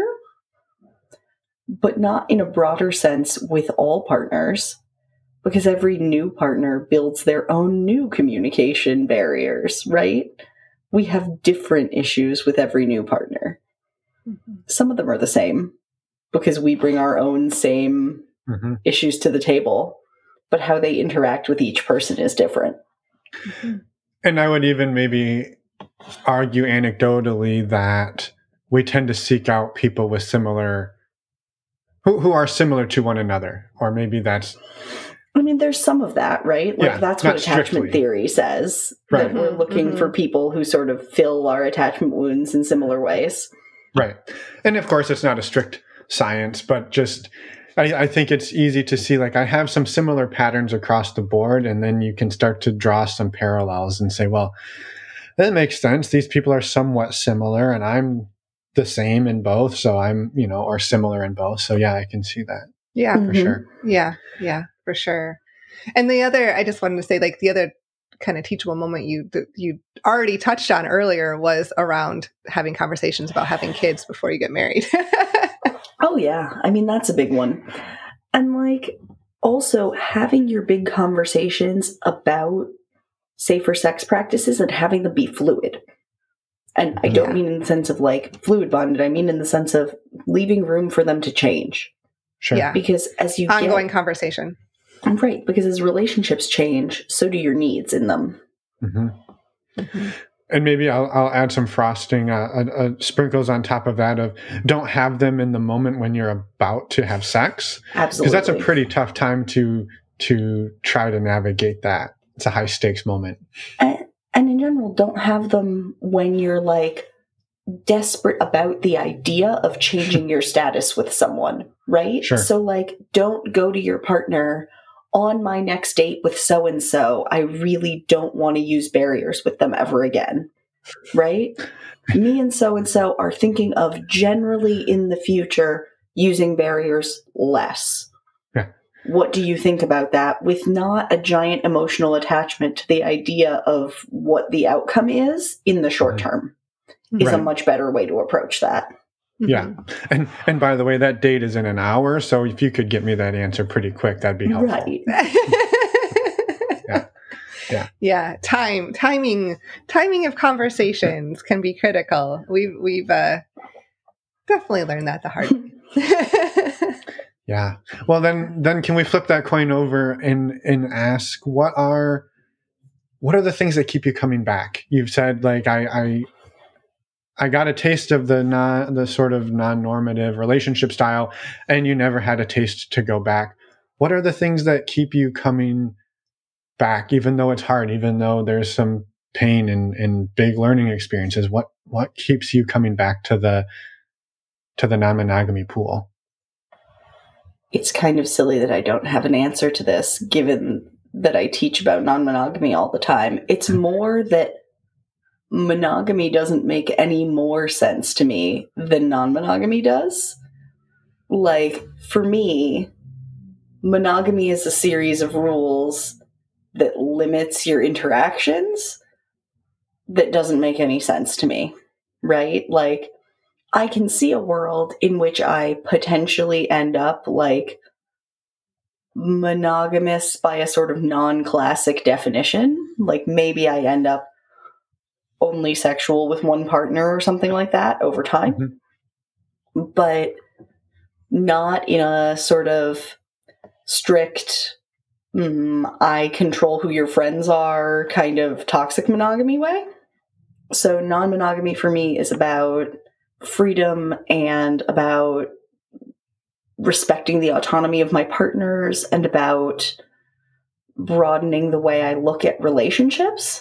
but not in a broader sense with all partners, because every new partner builds their own new communication barriers, right? We have different issues with every new partner. Some of them are the same, because we bring our own same issues to the table, but how they interact with each person is different. And I would even maybe argue anecdotally that we tend to seek out people with similar, who are similar to one another, or maybe that's... I mean, there's some of that, right? Like, that's what attachment theory says, right. That we're looking for people who sort of fill our attachment wounds in similar ways. Right. And of course, it's not a strict science, but just I think it's easy to see, like, I have some similar patterns across the board, and then you can start to draw some parallels and say, well, that makes sense. These people are somewhat similar, and I'm the same in both, so I'm, or similar in both. So yeah, I can see that. Yeah, for sure. Yeah, for sure. And the other, I just wanted to say, like, the other kind of teachable moment you already touched on earlier was around having conversations about having kids before you get married. Oh, yeah. I mean, that's a big one. And like, also having your big conversations about safer sex practices and having them be fluid. And I don't mean in the sense of like fluid bonded. I mean in the sense of leaving room for them to change. Sure. Yeah. Because as you ongoing conversation. Right. Because as relationships change, so do your needs in them. And maybe I'll add some frosting, sprinkles on top of that of don't have them in the moment when you're about to have sex. Absolutely. Because that's a pretty tough time to try to navigate that. It's a high stakes moment. And in general, don't have them when you're like desperate about the idea of changing your status with someone, right? Sure. So like, don't go to your partner on my next date with so-and-so. I really don't want to use barriers with them ever again, right? Me and so-and-so are thinking of generally in the future using barriers less. Yeah. What do you think about that? With not a giant emotional attachment to the idea of what the outcome is in the short term is a much better way to approach that. Yeah. And by the way, that date is in an hour. So if you could get me that answer pretty quick, that'd be helpful. Right. Yeah. Timing of conversations can be critical. We've definitely learned that the hard way. Yeah. Well, then can we flip that coin over and ask what are the things that keep you coming back? You've said like I got a taste of the sort of non-normative relationship style, and you never had a taste to go back. What are the things that keep you coming back, even though it's hard, even though there's some pain and big learning experiences? What keeps you coming back to the non-monogamy pool? It's kind of silly that I don't have an answer to this, given that I teach about non-monogamy all the time. It's more that monogamy doesn't make any more sense to me than non-monogamy does. Like, for me, monogamy is a series of rules that limits your interactions that doesn't make any sense to me, right? Like, I can see a world in which I potentially end up like monogamous by a sort of non-classic definition. Like, maybe I end up only sexual with one partner or something like that over time, but not in a sort of strict, I control who your friends are kind of toxic monogamy way. So non-monogamy for me is about freedom and about respecting the autonomy of my partners and about broadening the way I look at relationships.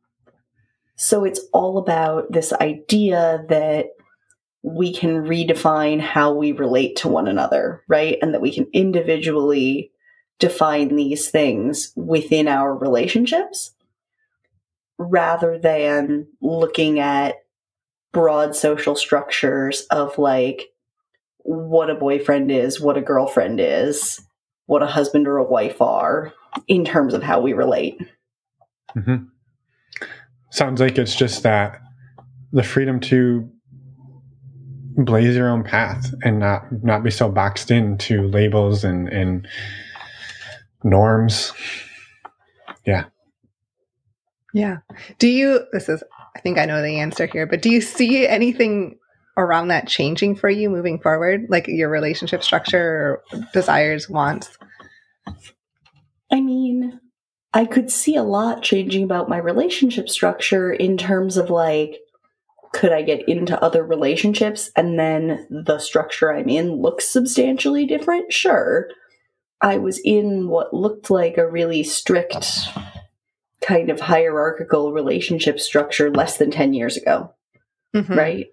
So it's all about this idea that we can redefine how we relate to one another, right? And that we can individually define these things within our relationships rather than looking at broad social structures of like what a boyfriend is, what a girlfriend is, what a husband or a wife are in terms of how we relate. Mm-hmm. Sounds like it's just that the freedom to blaze your own path and not be so boxed into labels and norms. Yeah. Yeah. I think I know the answer here, but do you see anything around that changing for you moving forward? Like your relationship structure or desires, wants? I mean, I could see a lot changing about my relationship structure in terms of like, could I get into other relationships and then the structure I'm in looks substantially different? Sure. I was in what looked like a really strict kind of hierarchical relationship structure less than 10 years ago, right?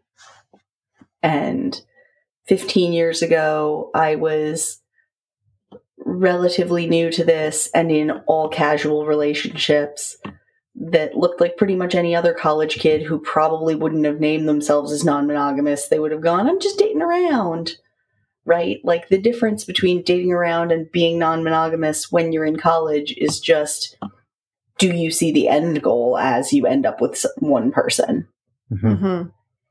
And 15 years ago, I was relatively new to this and in all casual relationships that looked like pretty much any other college kid who probably wouldn't have named themselves as non-monogamous. They would have gone, I'm just dating around, right? Like the difference between dating around and being non-monogamous when you're in college is just, do you see the end goal as you end up with one person? Mm-hmm.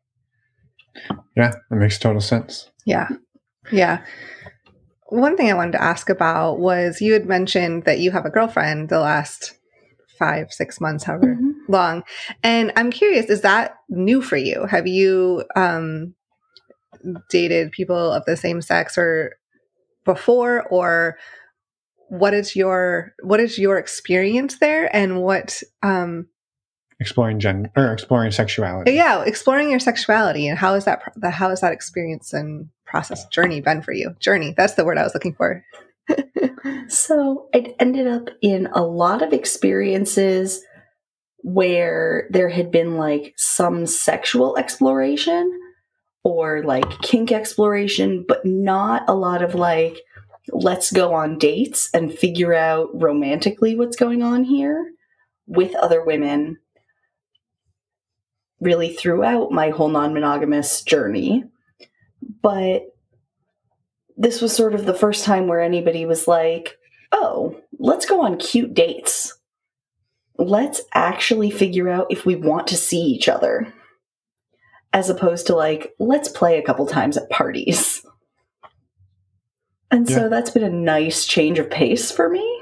Yeah, that makes total sense. Yeah. Yeah. One thing I wanted to ask about was you had mentioned that you have a girlfriend the last 5-6 months, however long. And I'm curious, is that new for you? Have you dated people of the same sex or before, or what is your experience there, and what exploring gender or exploring sexuality? Yeah, exploring your sexuality, and how is that experience and process journey been for you? Journey, that's the word I was looking for. So it ended up in a lot of experiences where there had been like some sexual exploration or like kink exploration, but not a lot of like, let's go on dates and figure out romantically what's going on here with other women really throughout my whole non-monogamous journey. But this was sort of the first time where anybody was like, oh, let's go on cute dates. Let's actually figure out if we want to see each other. as opposed to like, let's play a couple times at parties. And so that's been a nice change of pace for me.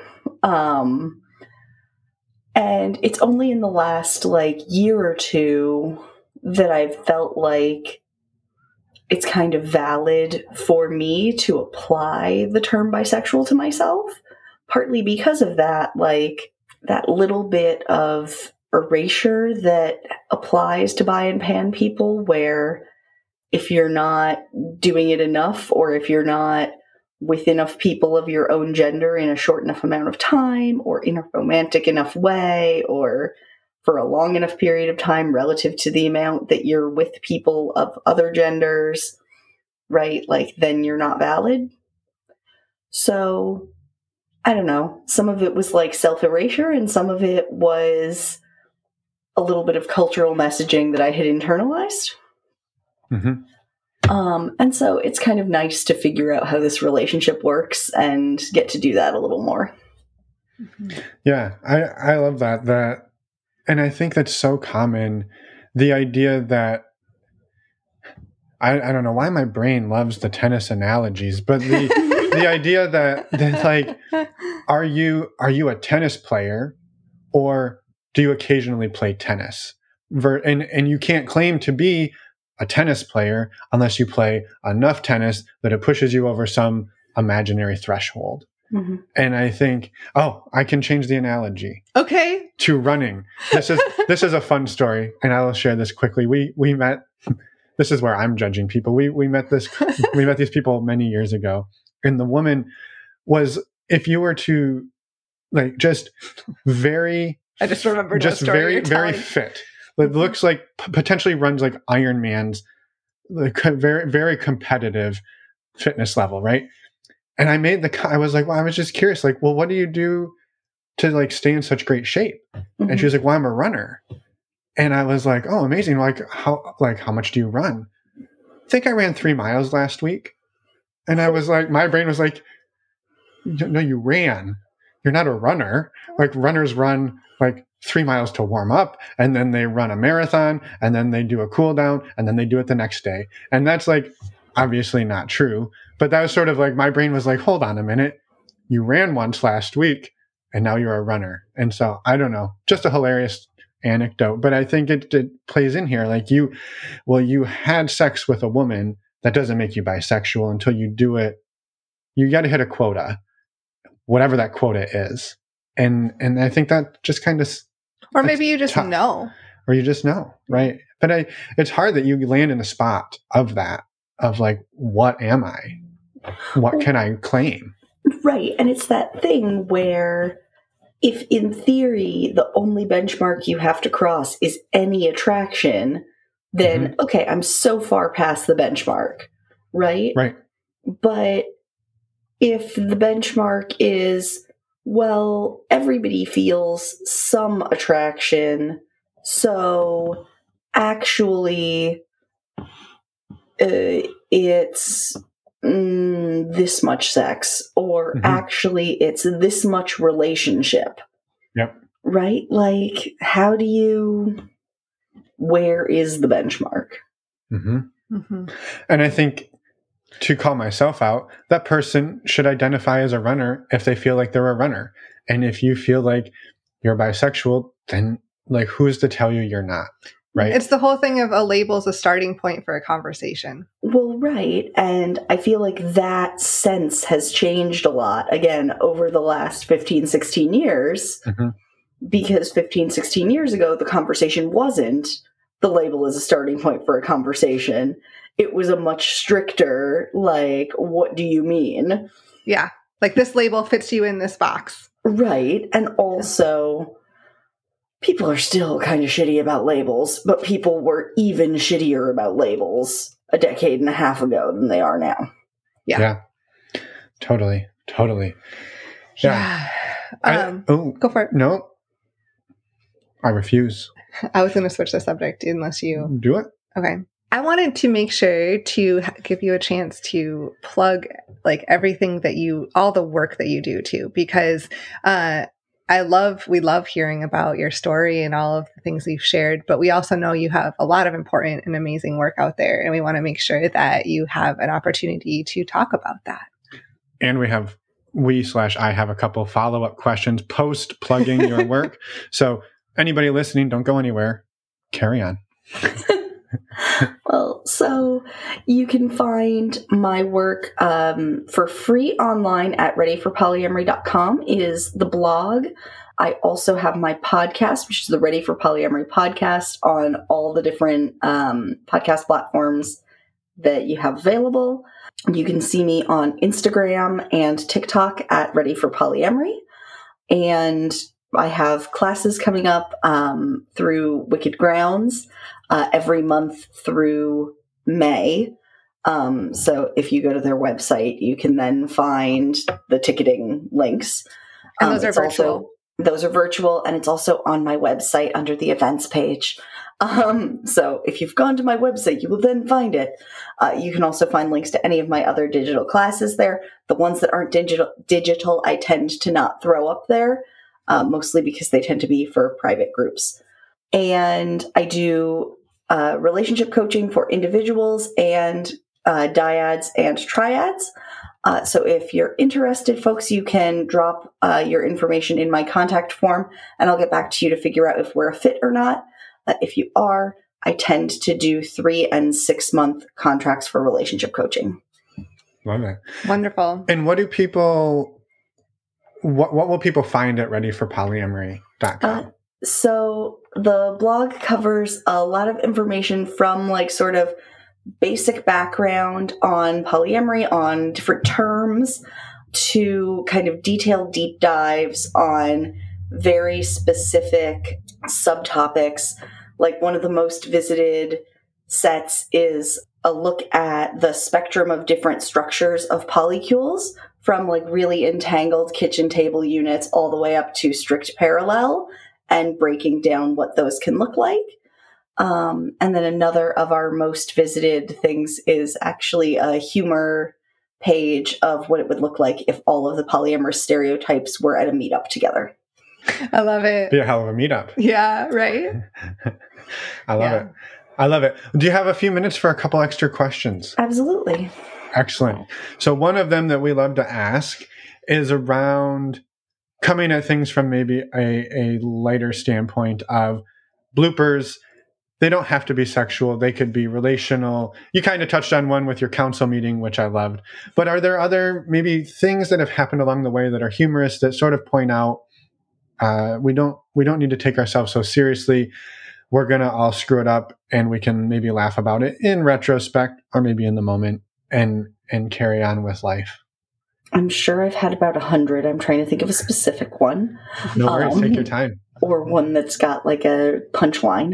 And it's only in the last like year or two that I've felt like it's kind of valid for me to apply the term bisexual to myself, partly because of that, like that little bit of erasure that applies to bi and pan people, where if you're not doing it enough, or if you're not with enough people of your own gender in a short enough amount of time, or in a romantic enough way, or for a long enough period of time relative to the amount that you're with people of other genders, right? Like, then you're not valid. So, I don't know. Some of it was like self-erasure, and some of it was a little bit of cultural messaging that I had internalized. Mm-hmm. And so it's kind of nice to figure out how this relationship works and get to do that a little more. Yeah, I love that. And I think that's so common. The idea that I don't know why my brain loves the tennis analogies, but the idea that like, are you a tennis player, or do you occasionally play tennis? And you can't claim to be a tennis player unless you play enough tennis that it pushes you over some imaginary threshold. Mm-hmm. And I think, I can change the analogy. Okay. To running. This is a fun story, and I will share this quickly. We met. This is where I'm judging people. We met these people many years ago, and the woman was, if you were to like, just very, I just remembered just very very fit. It looks like potentially runs like Iron Man's, like very very competitive fitness level, right? And I was like, well, I was just curious, like, well, what do you do to like stay in such great shape? Mm-hmm. And she was like, well, I'm a runner. And I was like, oh, amazing. Like how much do you run? I think I ran 3 miles last week. And I was like, my brain was like, no, you ran. You're not a runner. Like, runners run like 3 miles to warm up, and then they run a marathon, and then they do a cool down, and then they do it the next day. And that's like obviously not true. But that was sort of like, my brain was like, hold on a minute. You ran once last week, and now you're a runner. And so I don't know, just a hilarious anecdote, but I think it plays in here. Like, you had sex with a woman, that doesn't make you bisexual until you do it. You got to hit a quota, whatever that quota is. And I think that just kind of, or maybe you just know, or you just know, right? But it's hard that you land in a spot of that, of like, what am I? What can I claim? Right. And it's that thing where, if in theory the only benchmark you have to cross is any attraction, then mm-hmm. okay, I'm so far past the benchmark, right? Right. But if the benchmark is, well, everybody feels some attraction, so actually it's this much sex, or mm-hmm. actually it's this much relationship. Yep. Right? Like, where is the benchmark? Mm-hmm. Mm-hmm. And I think, to call myself out, that person should identify as a runner if they feel like they're a runner. And if you feel like you're bisexual, then like, who's to tell you you're not? Right. It's the whole thing of a label is a starting point for a conversation. Well, right. And I feel like that sense has changed a lot, again, over the last 15, 16 years. Mm-hmm. Because 15, 16 years ago, the conversation wasn't the label is a starting point for a conversation. It was a much stricter, like, what do you mean? Yeah. Like, this label fits you in this box. Right. And also, people are still kind of shitty about labels, but people were even shittier about labels a decade and a half ago than they are now. Yeah. Totally. Yeah. Go for it. No. I refuse. I was going to switch the subject unless you... Do it. Okay. I wanted to make sure to give you a chance to plug like everything that all the work that you do too, because we love hearing about your story and all of the things you've shared, but we also know you have a lot of important and amazing work out there. And we want to make sure that you have an opportunity to talk about that. And I have a couple follow-up questions post plugging your work. So anybody listening, don't go anywhere. Carry on. Well, so you can find my work for free online at readyforpolyamory.com is the blog. I also have my podcast, which is the Ready for Polyamory podcast, on all the different podcast platforms that you have available. You can see me on Instagram and TikTok at Ready for Polyamory. And I have classes coming up through Wicked Grounds every month through May. So if you go to their website, you can then find the ticketing links. And those are virtual. Those are virtual, and it's also on my website under the events page. So if you've gone to my website, you will then find it. You can also find links to any of my other digital classes there. The ones that aren't digital, I tend to not throw up there, mostly because they tend to be for private groups. And I do relationship coaching for individuals and dyads and triads. So if you're interested, folks, you can drop your information in my contact form, and I'll get back to you to figure out if we're a fit or not. If you are, I tend to do 3 and 6 month contracts for relationship coaching. Love it. Wonderful. And what will people find at readyforpolyamory.com? So the blog covers a lot of information from like sort of basic background on polyamory, on different terms, to kind of detailed deep dives on very specific subtopics. Like one of the most visited sets is a look at the spectrum of different structures of polycules, from like really entangled kitchen table units all the way up to strict parallel, and breaking down what those can look like. And then another of our most visited things is actually a humor page of what it would look like if all of the polyamorous stereotypes were at a meetup together. I love it. Be a hell of a meetup. Yeah, right? I love it. I love it. Do you have a few minutes for a couple extra questions? Absolutely. Excellent. So one of them that we love to ask is around coming at things from maybe a lighter standpoint of bloopers. They don't have to be sexual. They could be relational. You kind of touched on one with your council meeting, which I loved. But are there other maybe things that have happened along the way that are humorous that sort of point out we don't need to take ourselves so seriously. We're going to all screw it up, and we can maybe laugh about it in retrospect or maybe in the moment and carry on with life. I'm sure I've had about 100. I'm trying to think of a specific one. No worries. Take your time. Or one that's got like a punchline.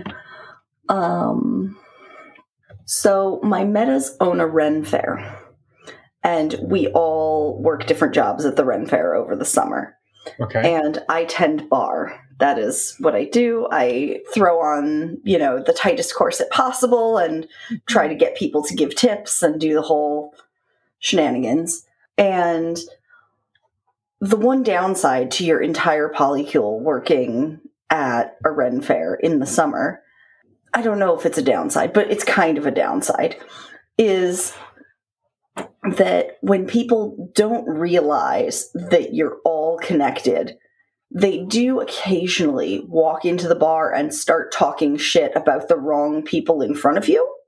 So my metas own a Ren Fair, and we all work different jobs at the Ren Fair over the summer. Okay. And I tend bar. That is what I do. I throw on, the tightest corset possible and try to get people to give tips and do the whole shenanigans. And the one downside to your entire polycule working at a Ren Fair in the summer, I don't know if it's a downside, but it's kind of a downside, is that when people don't realize that you're all connected, they do occasionally walk into the bar and start talking shit about the wrong people in front of you.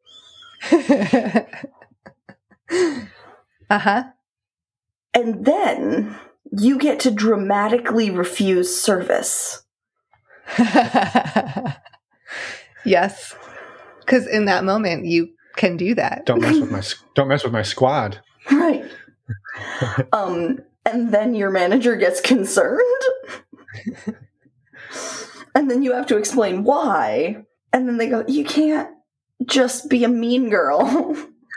Uh-huh. And then you get to dramatically refuse service. Yes. Because in that moment, you can do that. Don't mess with my squad. Right. And then your manager gets concerned. And then you have to explain why. And then they go, you can't just be a mean girl.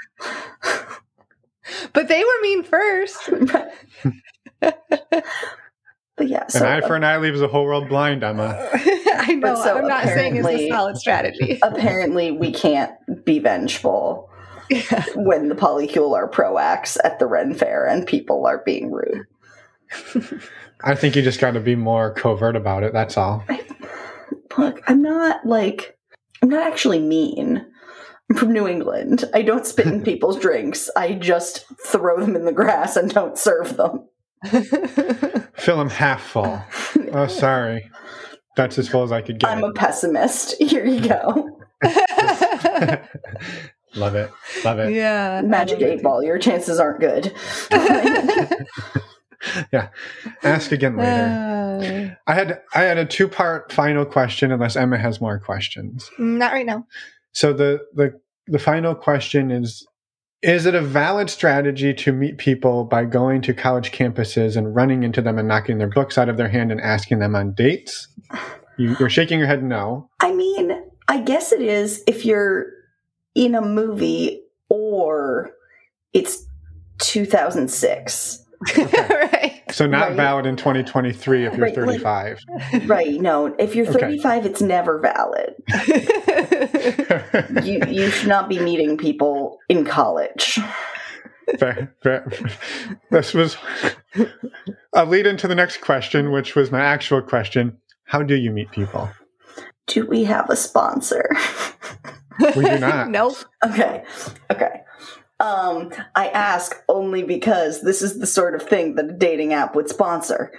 But they were mean first. But yeah. An eye for an eye leaves the whole world blind, Emma. I know. So I'm not saying it's a solid strategy. Apparently, we can't be vengeful when the polycule are pro-acts at the Ren Fair and people are being rude. I think you just got to be more covert about it. That's all. Look, I'm not actually mean. I'm from New England. I don't spit in people's drinks. I just throw them in the grass and don't serve them. Fill them half full. Oh, sorry. That's as full as I could get. I'm a pessimist. Here you go. Love it. Love it. Yeah. Magic 8-Ball. Your chances aren't good. Yeah. Ask again later. I had a 2-part final question, unless Emma has more questions. Not right now. So the final question is it a valid strategy to meet people by going to college campuses and running into them and knocking their books out of their hand and asking them on dates? You're shaking your head no. I mean, I guess it is if you're in a movie or it's 2006. Right. So not valid in 2023 if you're 35. Right. No, if you're 35, it's never valid. You should not be meeting people in college. Fair. This was a lead into the next question, which was my actual question. How do you meet people? Do we have a sponsor? We do not. Nope. Okay. I ask only because this is the sort of thing that a dating app would sponsor.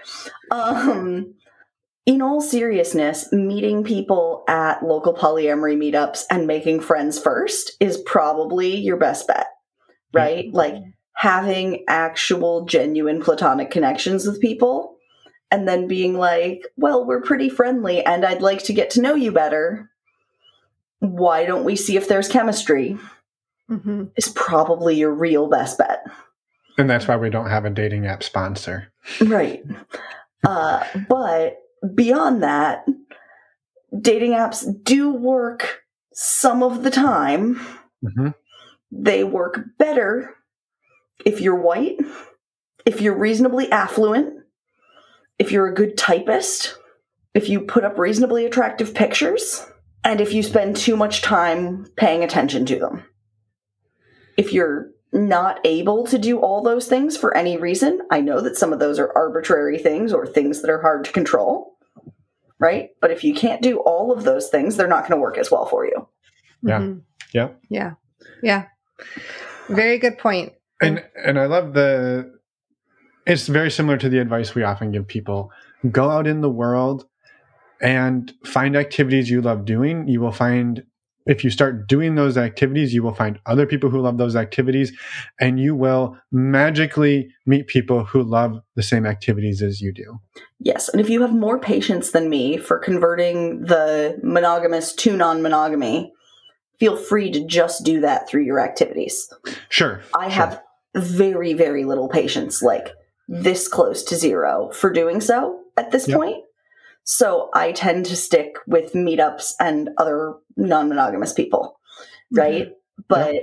In all seriousness, meeting people at local polyamory meetups and making friends first is probably your best bet, right? Mm-hmm. Like having actual genuine platonic connections with people and then being like, well, we're pretty friendly and I'd like to get to know you better. Why don't we see if there's chemistry? Mm-hmm. Is probably your real best bet. And that's why we don't have a dating app sponsor. Right. But beyond that, dating apps do work some of the time. Mm-hmm. They work better if you're white, if you're reasonably affluent, if you're a good typist, if you put up reasonably attractive pictures, and if you spend too much time paying attention to them. If you're not able to do all those things for any reason, I know that some of those are arbitrary things or things that are hard to control, right? But if you can't do all of those things, they're not going to work as well for you. Yeah. Mm-hmm. Yeah. Yeah. Very good point. And I love it's very similar to the advice we often give people. Go out in the world and find activities you love doing. You will find, if you start doing those activities, you will find other people who love those activities, and you will magically meet people who love the same activities as you do. Yes, and if you have more patience than me for converting the monogamous to non-monogamy, feel free to just do that through your activities. Sure. I have very, very little patience, like this close to zero, for doing so at this point. So I tend to stick with meetups and other non-monogamous people, right? Mm-hmm. But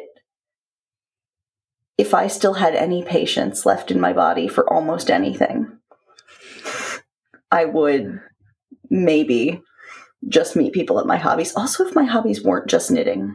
if I still had any patience left in my body for almost anything, I would maybe just meet people at my hobbies. Also, if my hobbies weren't just knitting.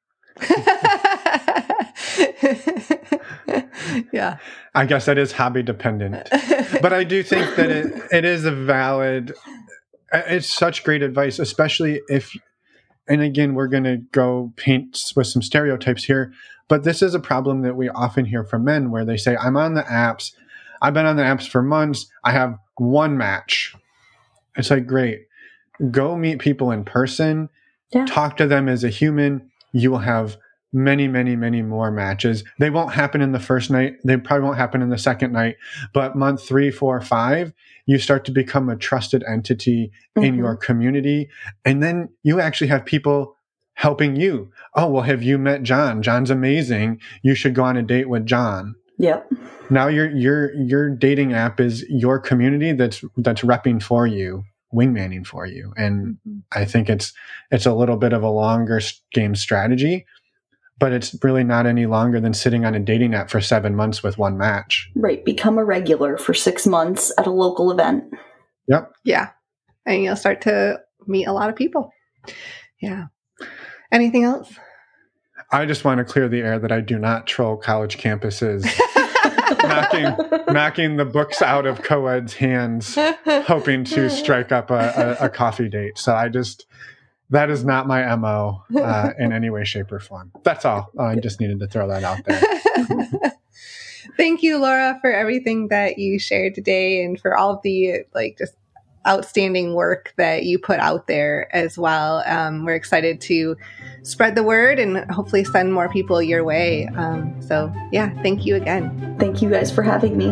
Yeah. I guess that is hobby dependent. But I do think that it is a valid... It's such great advice, especially if, and again, we're going to go paint with some stereotypes here, but this is a problem that we often hear from men where they say, I'm on the apps. I've been on the apps for months. I have one match. It's like, great. Go meet people in person. Yeah. Talk to them as a human. You will have many, many, many more matches. They won't happen in the first night. They probably won't happen in the second night, but month 3, 4, 5, you start to become a trusted entity in your community. And then you actually have people helping you. Oh, well, have you met John? John's amazing. You should go on a date with John. Yep. Now your dating app is your community that's repping for you, wingmanning for you. And I think it's a little bit of a longer game strategy, but it's really not any longer than sitting on a dating app for 7 months with one match. Right. Become a regular for 6 months at a local event. Yep. Yeah. And you'll start to meet a lot of people. Yeah. Anything else? I just want to clear the air that I do not troll college campuses knocking the books out of co-ed's hands, hoping to strike up a coffee date. So that is not my MO in any way, shape, or form. That's all. I just needed to throw that out there. Thank you, Laura, for everything that you shared today and for all of the just outstanding work that you put out there as well. We're excited to spread the word and hopefully send more people your way. So yeah, thank you again. Thank you guys for having me.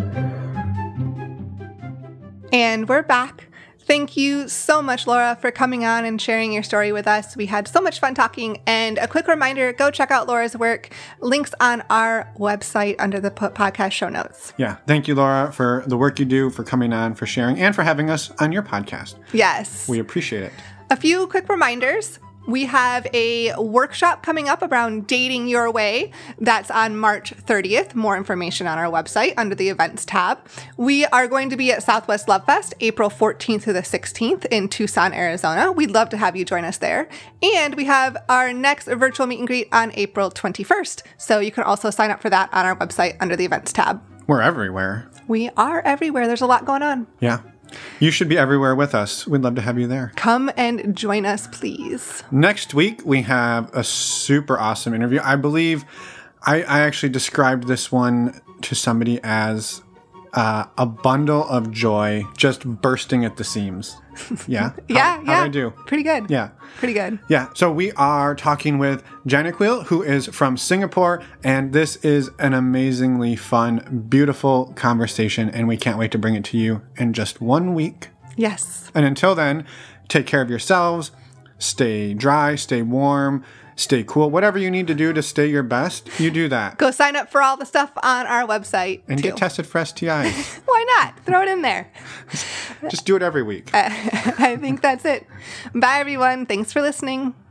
And we're back. Thank you so much, Laura, for coming on and sharing your story with us. We had so much fun talking. And a quick reminder, go check out Laura's work. Links on our website under the podcast show notes. Yeah. Thank you, Laura, for the work you do, for coming on, for sharing, and for having us on your podcast. Yes. We appreciate it. A few quick reminders. We have a workshop coming up around dating your way. That's on March 30th. More information on our website under the events tab. We are going to be at Southwest Love Fest, April 14th through the 16th in Tucson, Arizona. We'd love to have you join us there. And we have our next virtual meet and greet on April 21st. So you can also sign up for that on our website under the events tab. We're everywhere. We are everywhere. There's a lot going on. Yeah. You should be everywhere with us. We'd love to have you there. Come and join us, please. Next week, we have a super awesome interview. I believe I actually described this one to somebody as a bundle of joy just bursting at the seams. Yeah? Yeah. How'd I do? Pretty good. Yeah. Pretty good. Yeah. So we are talking with Janet Queel, who is from Singapore, and this is an amazingly fun, beautiful conversation, and we can't wait to bring it to you in just 1 week. Yes. And until then, take care of yourselves, stay dry, stay warm, stay cool. Whatever you need to do to stay your best, you do that. Go sign up for all the stuff on our website. And too. get tested for STIs. Why not? Throw it in there. Just do it every week. I think that's it. Bye, everyone. Thanks for listening.